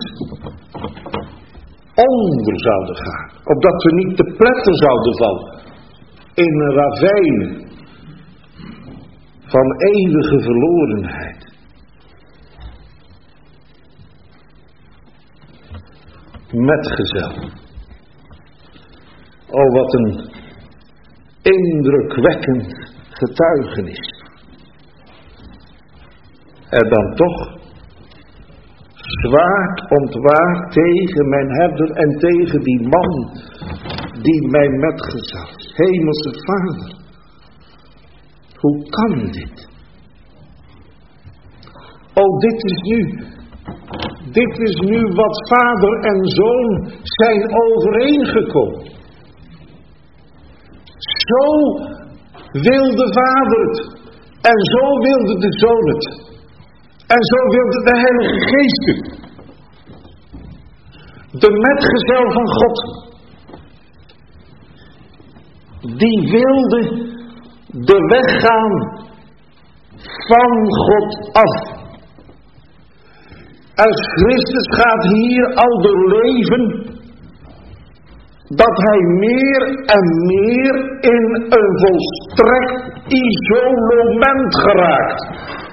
onder zouden gaan. Opdat we niet te pletten zouden vallen. In een ravijn van eeuwige verlorenheid. Metgezel. Oh, wat een indrukwekkend getuigenis. En dan toch zwaard ontwaard tegen mijn herder en tegen die man die mijn metgezel is. Hemelse Vader, hoe kan dit? Oh, dit is nu, dit is nu wat Vader en Zoon zijn overeengekomen. Zo wilde Vader het. En zo wilde de Zoon het. En zo wilde de Heilige Geest het. De metgezel van God. Die wilde de weg gaan van God af. Als Christus gaat hier al doorleven dat hij meer en meer in een volstrekt isolement geraakt.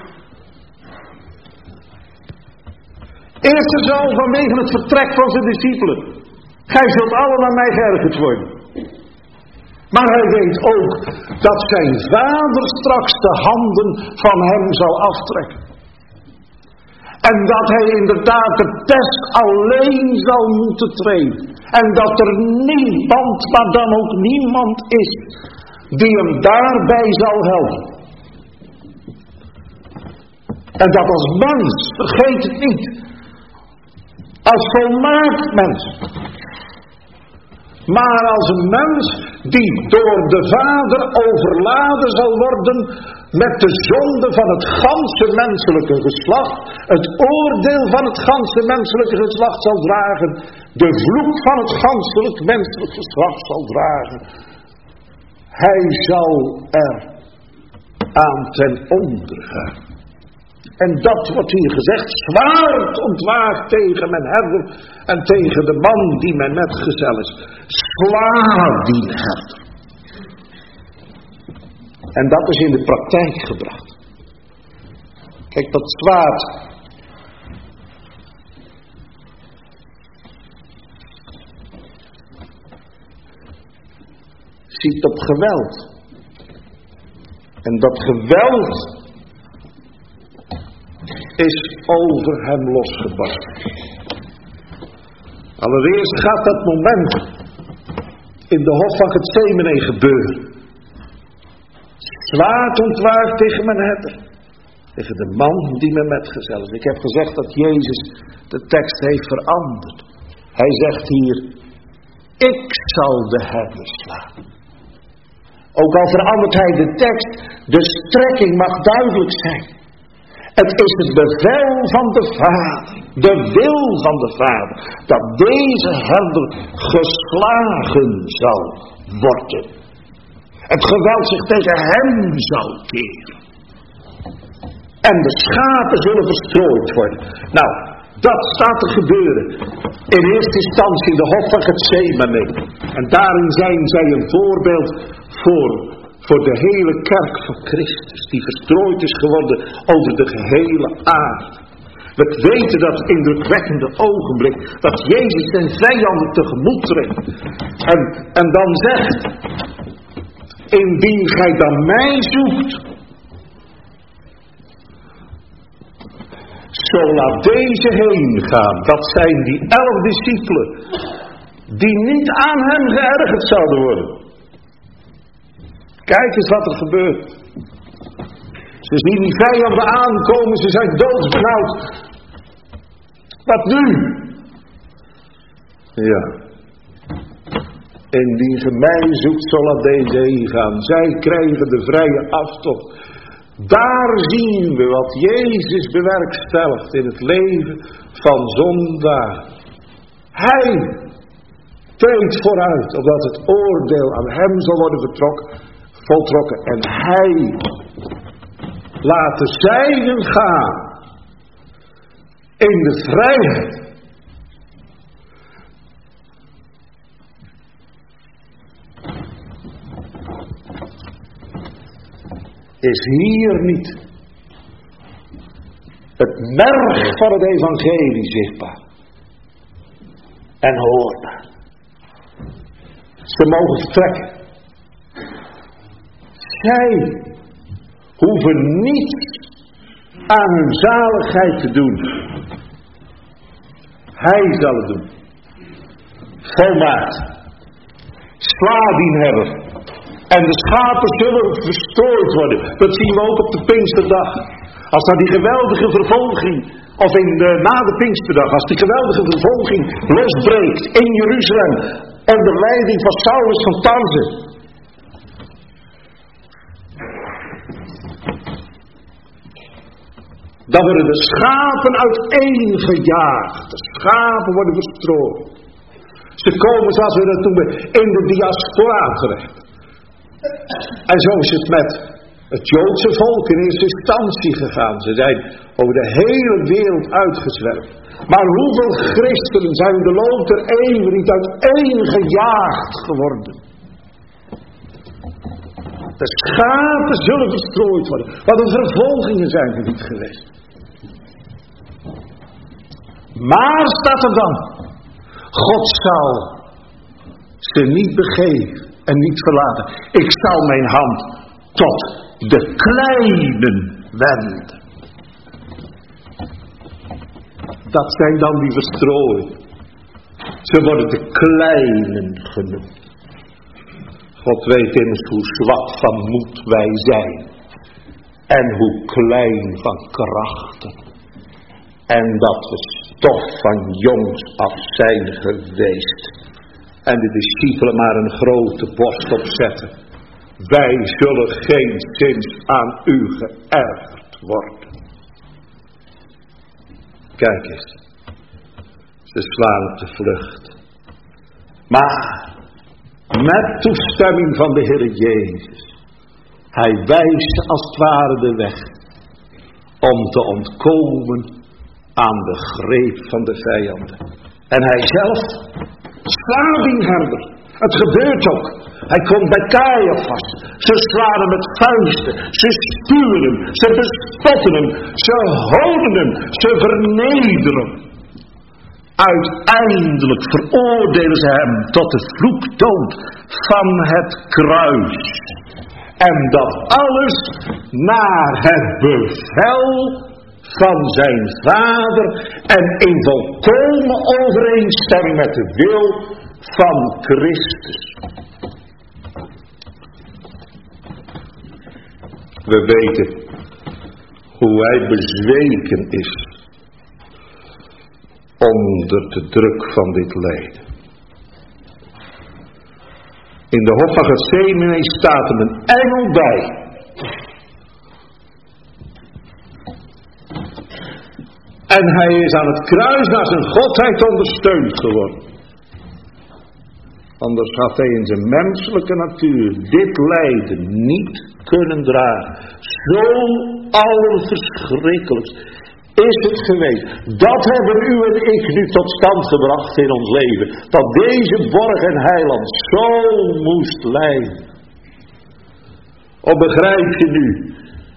Eerst en zo vanwege het vertrek van zijn discipelen. Gij zult allen aan mij geërgerd worden. Maar hij weet ook dat zijn Vader straks de handen van hem zal aftrekken. En dat hij inderdaad de test alleen zal moeten treden. En dat er niemand, maar dan ook niemand is, die hem daarbij zal helpen. En dat als mens, vergeet het niet, als volmaakt mens. Maar als een mens die door de Vader overladen zal worden met de zonde van het ganse menselijke geslacht, het oordeel van het ganse menselijke geslacht zal dragen, de vloek van het ganselijk menselijk geslacht zal dragen. Hij zal er aan ten onder gaan. En dat wordt hier gezegd, zwaard ontwaakt tegen mijn herder en tegen de man die mijn metgezel is. Sla die herder. En dat is in de praktijk gebracht. Kijk, dat zwaard ziet op geweld. En dat geweld is over hem losgebarsten. Allereerst gaat dat moment in de hof van Getsemane gebeuren. Zwaard ontwaart tegen mijn herder. Tegen de man die me metgezel is. Ik heb gezegd dat Jezus de tekst heeft veranderd. Hij zegt hier, ik zal de herder slaan. Ook al verandert hij de tekst, de strekking mag duidelijk zijn. Het is het bevel van de Vader, de wil van de Vader, dat deze herder geslagen zal worden. Het geweld zich tegen hem zal keren. En de schapen zullen verstrooid worden. Nou, dat staat te gebeuren. In eerste instantie in de hof van Getsemane. En daarin zijn zij een voorbeeld voor, voor de hele kerk van Christus. Die verstrooid is geworden over de gehele aarde. We weten dat indrukwekkende ogenblik. Dat Jezus zijn vijanden tegemoet treedt. En, en dan zegt. Indien gij dan mij zoekt. Zo laat deze heen gaan. Dat zijn die elf discipelen. Die niet aan hem geërgerd zouden worden. Kijk eens wat er gebeurt. Ze zien die vijanden aankomen. Ze zijn doodsbenauwd. Wat nu? Ja. Indien ge mij zoekt, zo laat deze heen gaan. Zij krijgen de vrije aftocht. Daar zien we wat Jezus bewerkstelligt in het leven van zondaar. Hij treedt vooruit, opdat het oordeel aan hem zal worden vertrokken, voltrokken. En hij laat de zijnen gaan in de vrijheid. Is hier niet het merg van het evangelie zichtbaar en hoorbaar. Ze mogen vertrekken. Zij hoeven niets aan hun zaligheid te doen. Hij zal het doen. Volmaakt. Sla dien hebben. En de schapen zullen verstrooid worden. Dat zien we ook op de Pinksterdag. Als daar die geweldige vervolging, of in de, na de Pinksterdag, als die geweldige vervolging losbreekt in Jeruzalem, onder leiding van Saulus van Tarsus. Dan worden de schapen uiteengejaagd. De schapen worden verstrooid. Ze komen, zoals we dat noemen, in de diaspora terecht. En zo is het met het Joodse volk in eerste instantie gegaan. Ze zijn over de hele wereld uitgezwerfd. Maar hoeveel christenen zijn in de loop der eeuwen niet uiteengejaagd geworden? De schapen zullen verstrooid worden. Wat een vervolgingen zijn er niet geweest. Maar staat er dan. God zal ze niet begeven. En niet verlaten. Ik zal mijn hand tot de kleinen wenden. Dat zijn dan die verstrooien. Ze worden de kleinen genoemd. God weet immers hoe zwak van moed wij zijn. En hoe klein van krachten. En dat we stof van jongs af zijn geweest. En de discipelen maar een grote borst opzetten. Wij zullen geen zins aan u geërgerd worden. Kijk eens. Ze slaan op de vlucht. Maar met toestemming van de Heer Jezus. Hij wijst als het ware de weg. Om te ontkomen aan de greep van de vijanden. En hij zelf... Sla die herder. Het gebeurt ook. Hij komt bij Caiaphas. Ze slaan hem met vuisten. Ze spuwen hem. Ze bespotten hem. Ze honen hem. Ze vernederen. Uiteindelijk veroordelen ze hem tot de vloekdood van het kruis. En dat alles naar het bevel van zijn Vader en in volkomen overeenstemming met de wil van Christus. We weten hoe hij bezweken is onder de druk van dit lijden. In de hof van Gethsemane staat hem een engel bij. En hij is aan het kruis naar zijn godheid ondersteund geworden. Anders had hij in zijn menselijke natuur dit lijden niet kunnen dragen. Zo allerverschrikkelijkst is het geweest. Dat hebben u en ik nu tot stand gebracht in ons leven. Dat deze borg en heiland zo moest lijden. Of begrijp je nu?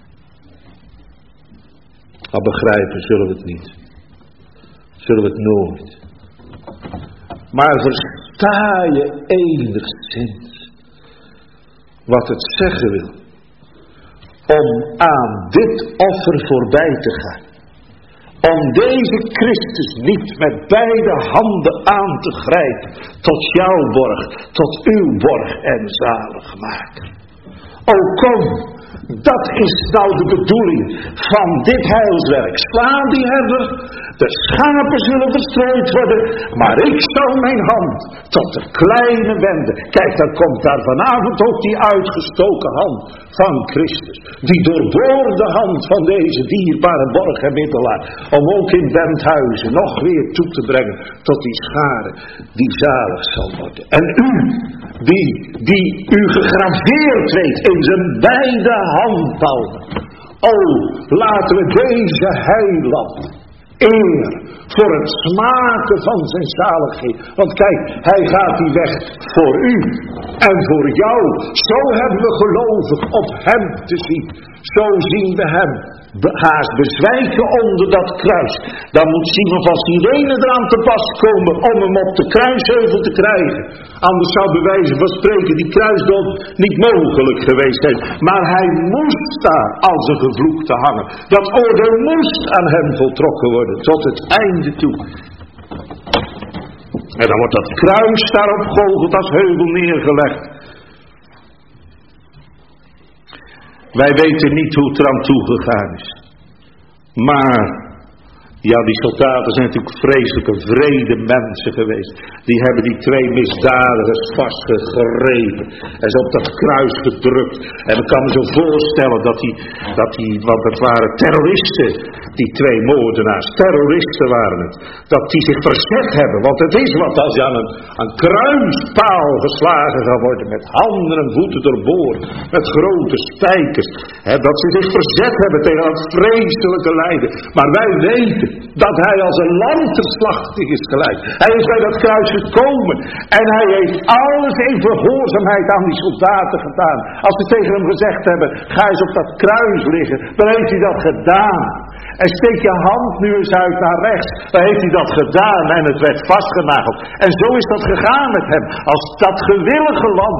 Maar begrijpen zullen we het niet. Zullen we het nooit. Maar versta je enigszins wat het zeggen wil. Om aan dit offer voorbij te gaan. Om deze Christus niet met beide handen aan te grijpen. Tot jouw borg, tot uw borg en zaligmaker. O kom. Dat is nou de bedoeling van dit heilswerk. Slaan die herder, de schapen zullen verstrooid worden, maar ik zal mijn hand tot de kleine wenden. Kijk, dan komt daar vanavond ook die uitgestoken hand van Christus. Die doorboorde hand van deze dierbare borg en middelaar. Om ook in Benthuizen nog weer toe te brengen tot die schare die zalig zal worden. En u, die, die u gegraveerd weet in zijn beide handpalmen. O, laten we deze heiland eer voor het smaken van zijn zaligheid. Want kijk, hij gaat die weg voor u en voor jou. Zo hebben we gelovig op hem te zien. Zo zien we hem haast bezwijken onder dat kruis. Dan moet Simon van Cyrene eraan te pas komen om hem op de kruisheuvel te krijgen. Anders zou bij wijze van spreken die kruisdood niet mogelijk geweest zijn. Maar hij moest daar als een gevloekte hangen. Dat oordeel moest aan hem voltrokken worden tot het einde toe. En dan wordt dat kruis daar op Golgotha's heuvel neergelegd. Wij weten niet hoe het eraan toegegaan is. Maar, ja, die soldaten zijn natuurlijk vreselijke vrede mensen geweest. Die hebben die twee misdadigers vastgegrepen. En ze op dat kruis gedrukt. En ik kan me zo voorstellen dat die, dat die, want het waren terroristen. Die twee moordenaars, terroristen waren het. Dat die zich verzet hebben. Want het is wat als je aan een, een kruispaal geslagen gaat worden. Met handen en voeten doorboord. Met grote spijkers. He, dat ze zich verzet hebben tegen dat vreselijke lijden. Maar wij weten dat hij als een lam ter slachting is geleid. Hij is bij dat kruis gekomen. En hij heeft alles in gehoorzaamheid aan die soldaten gedaan. Als ze tegen hem gezegd hebben, ga eens op dat kruis liggen. Dan heeft hij dat gedaan. En steek je hand nu eens uit naar rechts. Dan heeft hij dat gedaan en het werd vastgenageld. En zo is dat gegaan met hem. Als dat gewillige lam.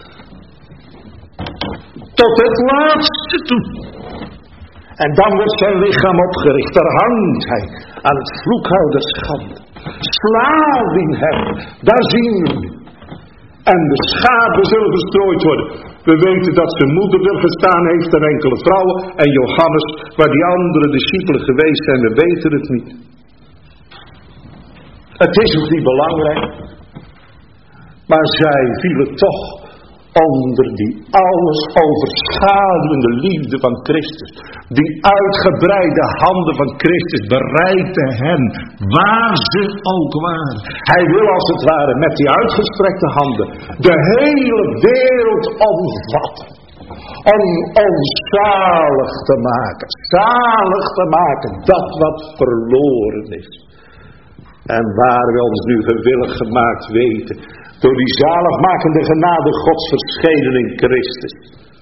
Tot het laatste toe. En dan wordt zijn lichaam opgericht. Daar hangt hij aan het vloekhouderschande. Slaving hem. Daar zien we. En de schapen zullen verstrooid worden. We weten dat zijn moeder er gestaan heeft en enkele vrouwen. En Johannes, waar die andere discipelen geweest zijn, we weten het niet. Het is ook niet belangrijk. Maar zij vielen toch onder die alles overschaduwende liefde van Christus. Die uitgebreide handen van Christus bereikten hen, waar ze ook waren. Hij wil als het ware met die uitgestrekte handen de hele wereld omvatten. Om ons zalig te maken. Zalig te maken, dat wat verloren is. En waar we ons nu gewillig gemaakt weten. Door die zaligmakende genade Gods verschenen in Christus.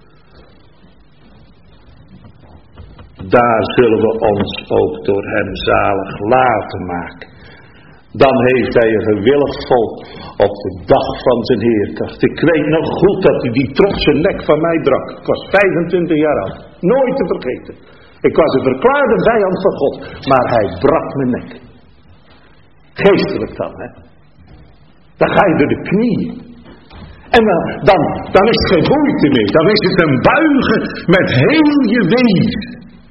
Daar zullen we ons ook door hem zalig laten maken. Dan heeft hij een gewillig volk op de dag van zijn heerkracht. Ik weet nog goed dat hij die trotse nek van mij brak. Ik was vijfentwintig jaar oud. Nooit te vergeten. Ik was een verklaarde vijand van God, maar hij brak mijn nek. Geestelijk dan, hè. Dan ga je door de knieën. En dan, dan, dan is het geen moeite meer. Dan is het een buigen met heel je wezen.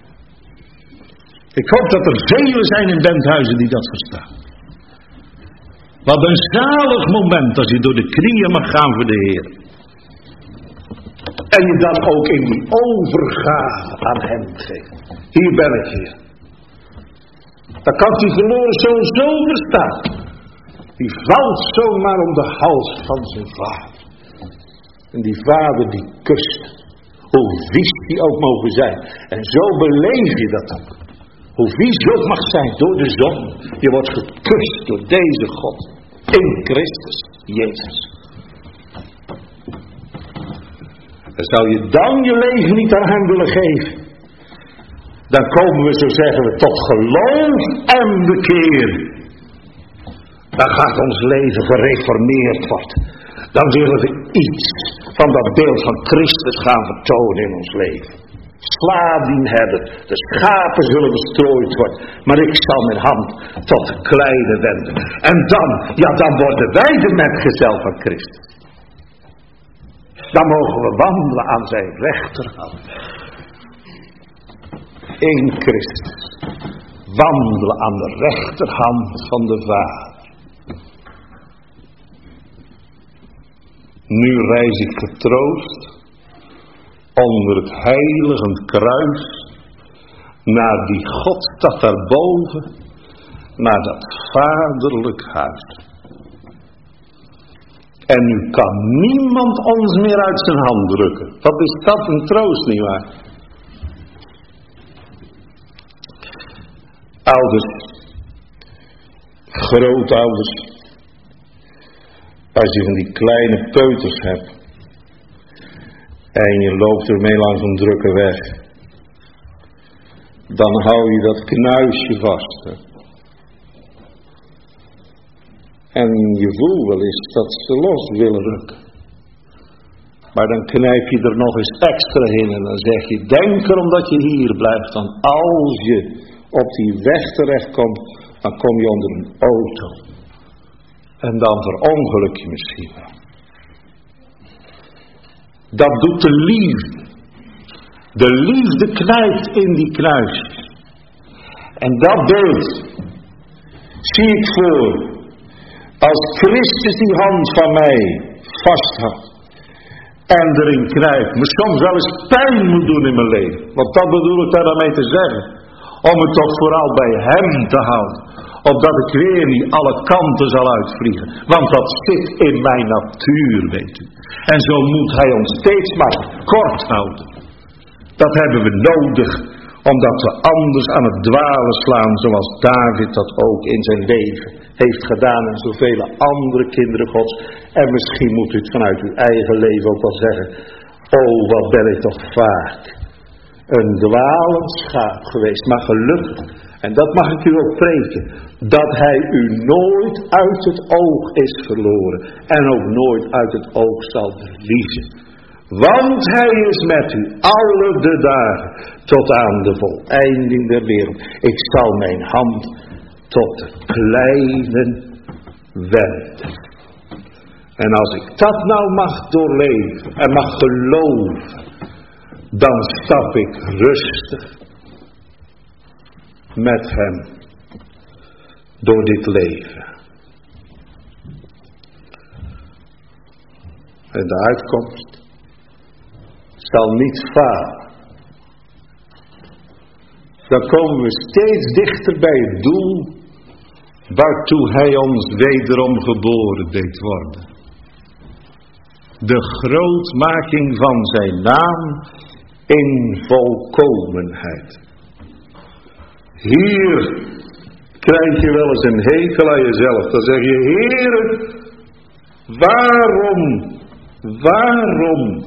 Ik hoop dat er velen zijn in Benthuizen die dat verstaan. Wat een zalig moment als je door de knieën mag gaan voor de Heer. En je dan ook in die overgave aan hem geeft. Hier ben ik, Heer. Dan kan die verloren zoon zo verstaan. Die valt zomaar om de hals van zijn vader. En die vader die kust. Hoe vies die ook mogen zijn. En zo beleef je dat ook. Hoe vies je ook mag zijn door de zon. Je wordt gekust door deze God. In Christus Jezus. En zou je dan je leven niet aan hem willen geven. Dan komen we, zo zeggen we, tot geloof en bekeer. Dan gaat ons leven gereformeerd worden. Dan willen we iets van dat beeld van Christus gaan vertonen in ons leven. Slaven hebben, de schapen zullen bestrooid worden, maar ik zal mijn hand tot de kleine wenden. En dan, ja dan worden wij de metgezel van Christus. Dan mogen we wandelen aan zijn rechterhand. In Christus. Wandelen aan de rechterhand van de Vader. Nu reis ik getroost onder het heilige kruis naar die God dat daarboven, naar dat vaderlijk huis. En nu kan niemand ons meer uit zijn hand drukken. Wat is dat een troost, nietwaar? Ouders, grootouders, als je van die kleine peuters hebt en je loopt ermee langs een drukke weg, dan hou je dat knuisje vast. Hè? En je voelt wel eens dat ze los willen rukken. Maar dan knijp je er nog eens extra in en dan zeg je, denk erom dat je hier blijft. Dan als je op die weg terechtkomt, dan kom je onder een auto. En dan verongeluk je misschien wel. Dat doet de liefde. De liefde knijpt in die knuisjes. En dat beeld zie ik voor. Als Christus die hand van mij vasthoudt en erin knijpt, me soms wel eens pijn moet doen in mijn leven. Want dat bedoel ik daarmee te zeggen. Om het toch vooral bij hem te houden. Opdat ik weer niet alle kanten zal uitvliegen. Want dat zit in mijn natuur, weet u. En zo moet hij ons steeds maar kort houden. Dat hebben we nodig. Omdat we anders aan het dwalen slaan, zoals David dat ook in zijn leven heeft gedaan en zoveel andere kinderen Gods. En misschien moet u het vanuit uw eigen leven ook wel zeggen. Oh, wat ben ik toch vaak een dwalend schaap geweest. Maar gelukkig, en dat mag ik u ook preken, dat hij u nooit uit het oog is verloren. En ook nooit uit het oog zal verliezen. Want hij is met u alle de dagen tot aan de voleinding der wereld. Ik zal mijn hand tot de kleinen wenden. En als ik dat nou mag doorleven en mag geloven, dan stap ik rustig met hem door dit leven. En de uitkomst zal niet falen. Dan komen we steeds dichter bij het doel waartoe hij ons wederom geboren deed worden. De grootmaking van zijn naam in volkomenheid. Hier krijg je wel eens een hekel aan jezelf. Dan zeg je, Heere, waarom, waarom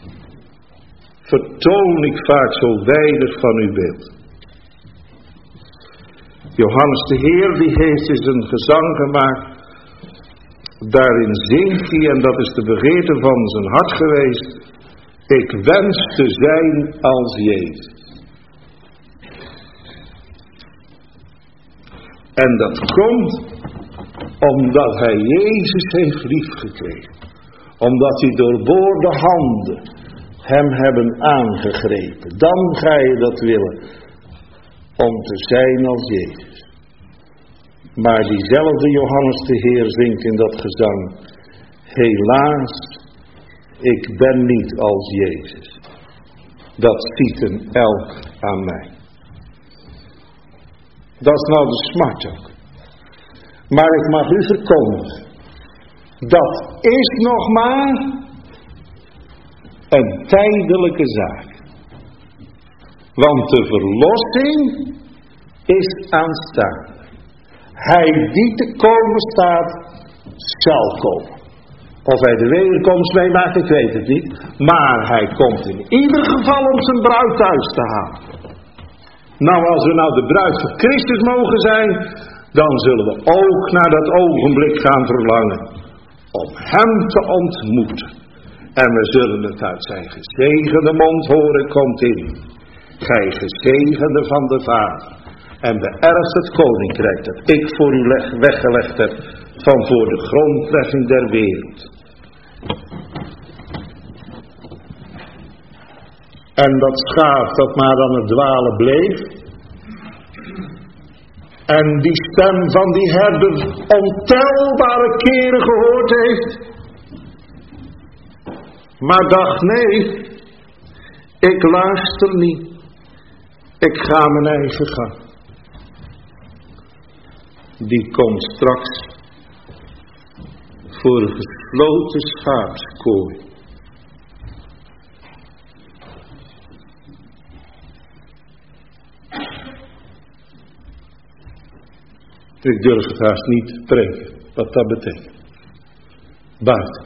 vertoon ik vaak zo weinig van uw beeld? Johannes de Heer die heeft eens een gezang gemaakt. Daarin zingt hij, en dat is de begeerte van zijn hart geweest. Ik wens te zijn als Jezus. En dat komt omdat hij Jezus heeft liefgekregen. Omdat hij doorboorde handen hem hebben aangegrepen. Dan ga je dat willen. Om te zijn als Jezus. Maar diezelfde Johannes de Heer zingt in dat gezang. Helaas, ik ben niet als Jezus. Dat ziet een elk aan mij. Dat is nou de smart ook. Maar ik mag u verkondigen. Dat is nog maar een tijdelijke zaak. Want de verlossing is aanstaande. Hij die te komen staat, zal komen. Of hij de wederkomst meemaakt, ik weet het niet. Maar hij komt in ieder geval om zijn bruid thuis te halen. Nou, als we nou de bruid van Christus mogen zijn, dan zullen we ook naar dat ogenblik gaan verlangen. Om hem te ontmoeten. En we zullen het uit zijn gezegende mond horen, komt in. Gij gezegende van de Vader. En beërft het koninkrijk dat ik voor u leg, weggelegd heb. Van voor de grondlegging der wereld. En dat schaap dat maar aan het dwalen bleef. En die stem van die herder ontelbare keren gehoord heeft. Maar dacht, nee, ik luister niet. Ik ga mijn eigen gang. Die komt straks voor een gesloten schaapskooi. Ik durf het haast niet te spreken, wat dat betekent. Buiten.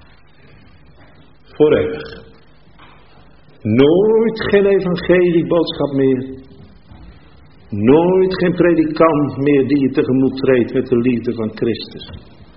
Voor eeuwig. Nooit geen evangelieboodschap meer. Nooit geen predikant meer die je tegemoet treedt met de liefde van Christus.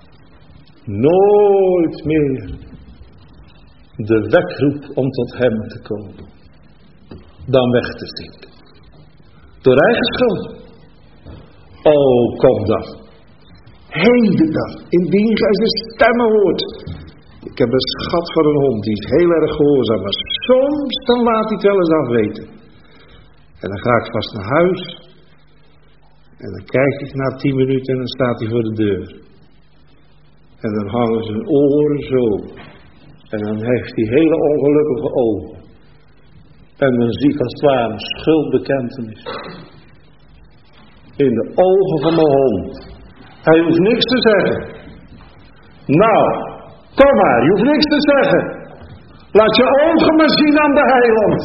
Nooit meer de wegroep om tot hem te komen. Dan weg te zinken. Door eigen schuld. O, kom dan. Heden dan. Indien gij zijn stemmen hoort. Ik heb een schat van een hond. Die is heel erg gehoorzaam. Maar soms dan laat hij het wel eens afweten. En dan ga ik vast naar huis. En dan kijk ik na tien minuten en dan staat hij voor de deur. En dan hangen zijn oren zo. En dan heeft hij hele ongelukkige ogen. En dan zie ik als het ware een schuldbekentenis. In de ogen van mijn hond. Hij hoeft niks te zeggen. Nou, kom maar, je hoeft niks te zeggen. Laat je ogen maar zien aan de heiland.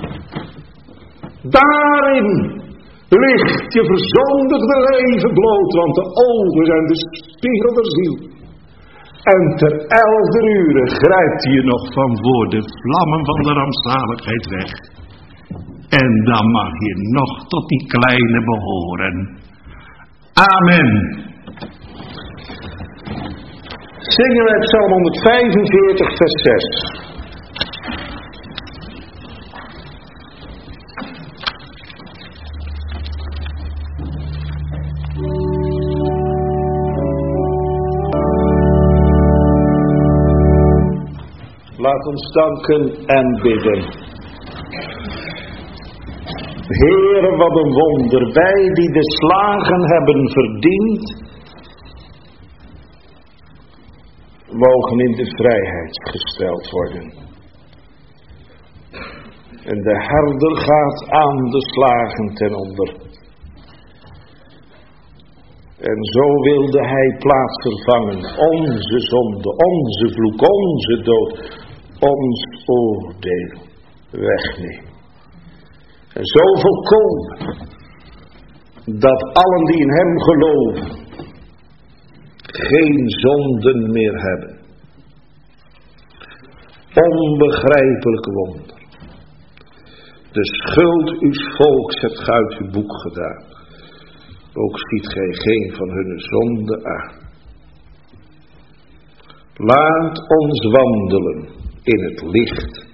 Daarin ligt je verzondigde leven bloot, want de ogen zijn de spiegel der ziel. En ter elfde uren grijpt hij je nog van voor de vlammen van de rampzaligheid weg. En dan mag je nog tot die kleine behoren. Amen. Zingen we Psalm honderdvijfenveertig vers zes. Laat ons danken en bidden. Heere, wat een wonder, wij die de slagen hebben verdiend, mogen in de vrijheid gesteld worden. En de herder gaat aan de slagen ten onder. En zo wilde hij plaats vervangen, onze zonde, onze vloek, onze dood, ons oordeel wegnemen. En zo volkomen, dat allen die in hem geloven, geen zonden meer hebben. Onbegrijpelijk wonder. De schuld uw volks hebt gij uit uw boek gedaan. Ook ziet gij geen van hun zonden aan. Laat ons wandelen in het licht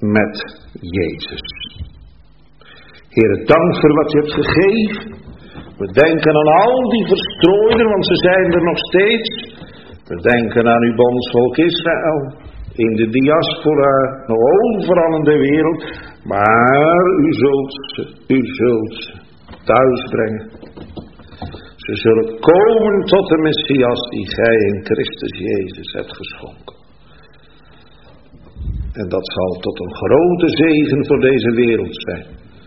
met Jezus. Heere, dank voor wat u hebt gegeven. We denken aan al die verstrooiden, want ze zijn er nog steeds. We denken aan uw bondsvolk Israël, in de diaspora, nog overal in de wereld. Maar u zult ze, u zult ze thuis brengen. Ze zullen komen tot de Messias die gij in Christus Jezus hebt geschonken. En dat zal tot een grote zegen voor deze wereld zijn.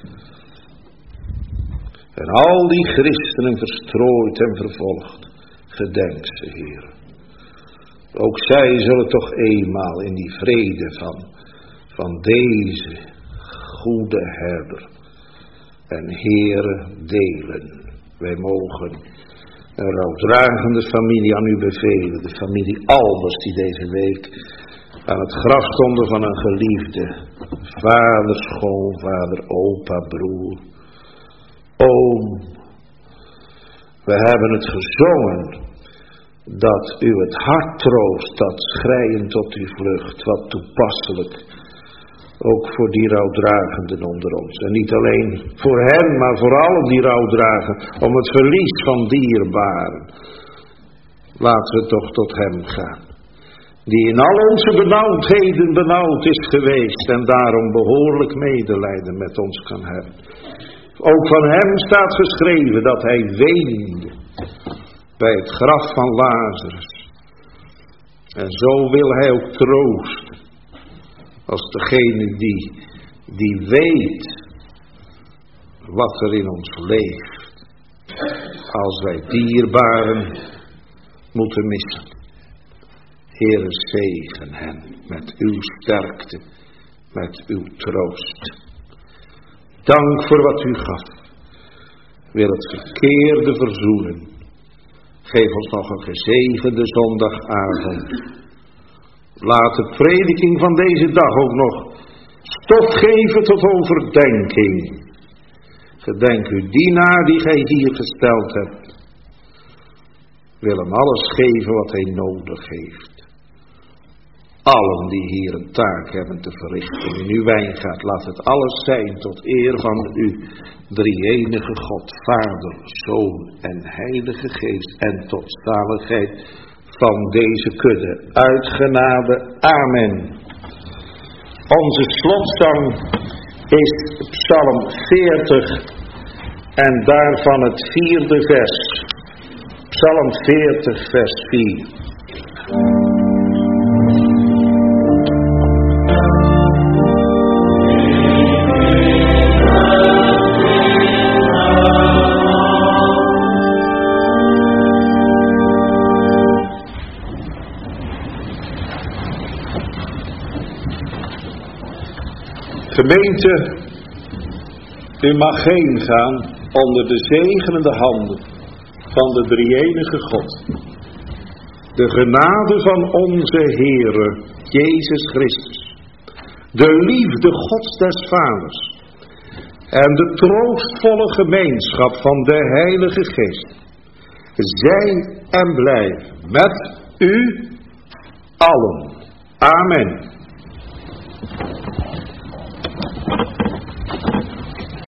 En al die christenen verstrooid en vervolgd, gedenk ze, Heer. Ook zij zullen toch eenmaal in die vrede van, van deze goede herder en Heere delen. Wij mogen een rouwdragende familie aan u bevelen, de familie Albers die deze week aan het graf stonden van een geliefde vader, schoonvader, opa, broer, oom. We hebben het gezongen dat u het hart troost, dat schreien tot uw vlucht, wat toepasselijk. Ook voor die rouwdragenden onder ons. En niet alleen voor hen, maar voor allen die rouw dragen. Om het verlies van dierbaren. Laten we toch tot hem gaan. Die in al onze benauwdheden benauwd is geweest. En daarom behoorlijk medelijden met ons kan hebben. Ook van hem staat geschreven dat hij weende. Bij het graf van Lazarus. En zo wil hij ook troosten. Als degene die, die weet wat er in ons leeft. Als wij dierbaren moeten missen. Heere, zegen hen met uw sterkte, met uw troost. Dank voor wat u gaf. Wil het verkeerde verzoenen. Geef ons nog een gezegende zondagavond. Laat de prediking van deze dag ook nog stof geven tot overdenking. Gedenk uw dienaar die gij hier gesteld hebt. Wil hem alles geven wat hij nodig heeft. Allen die hier een taak hebben te verrichten in uw wijngaard, laat het alles zijn tot eer van u, drie-enige God, Vader, Zoon en Heilige Geest, en tot zaligheid van deze kudde, uit genade. Amen. Onze slotzang is Psalm veertig en daarvan het vierde vers. Psalm veertig vers vier. Gemeente, u mag heen gaan onder de zegenende handen van de drie-enige God. De genade van onze Heere, Jezus Christus, de liefde Gods des Vaders en de troostvolle gemeenschap van de Heilige Geest, zij en blijf met u allen. Amen.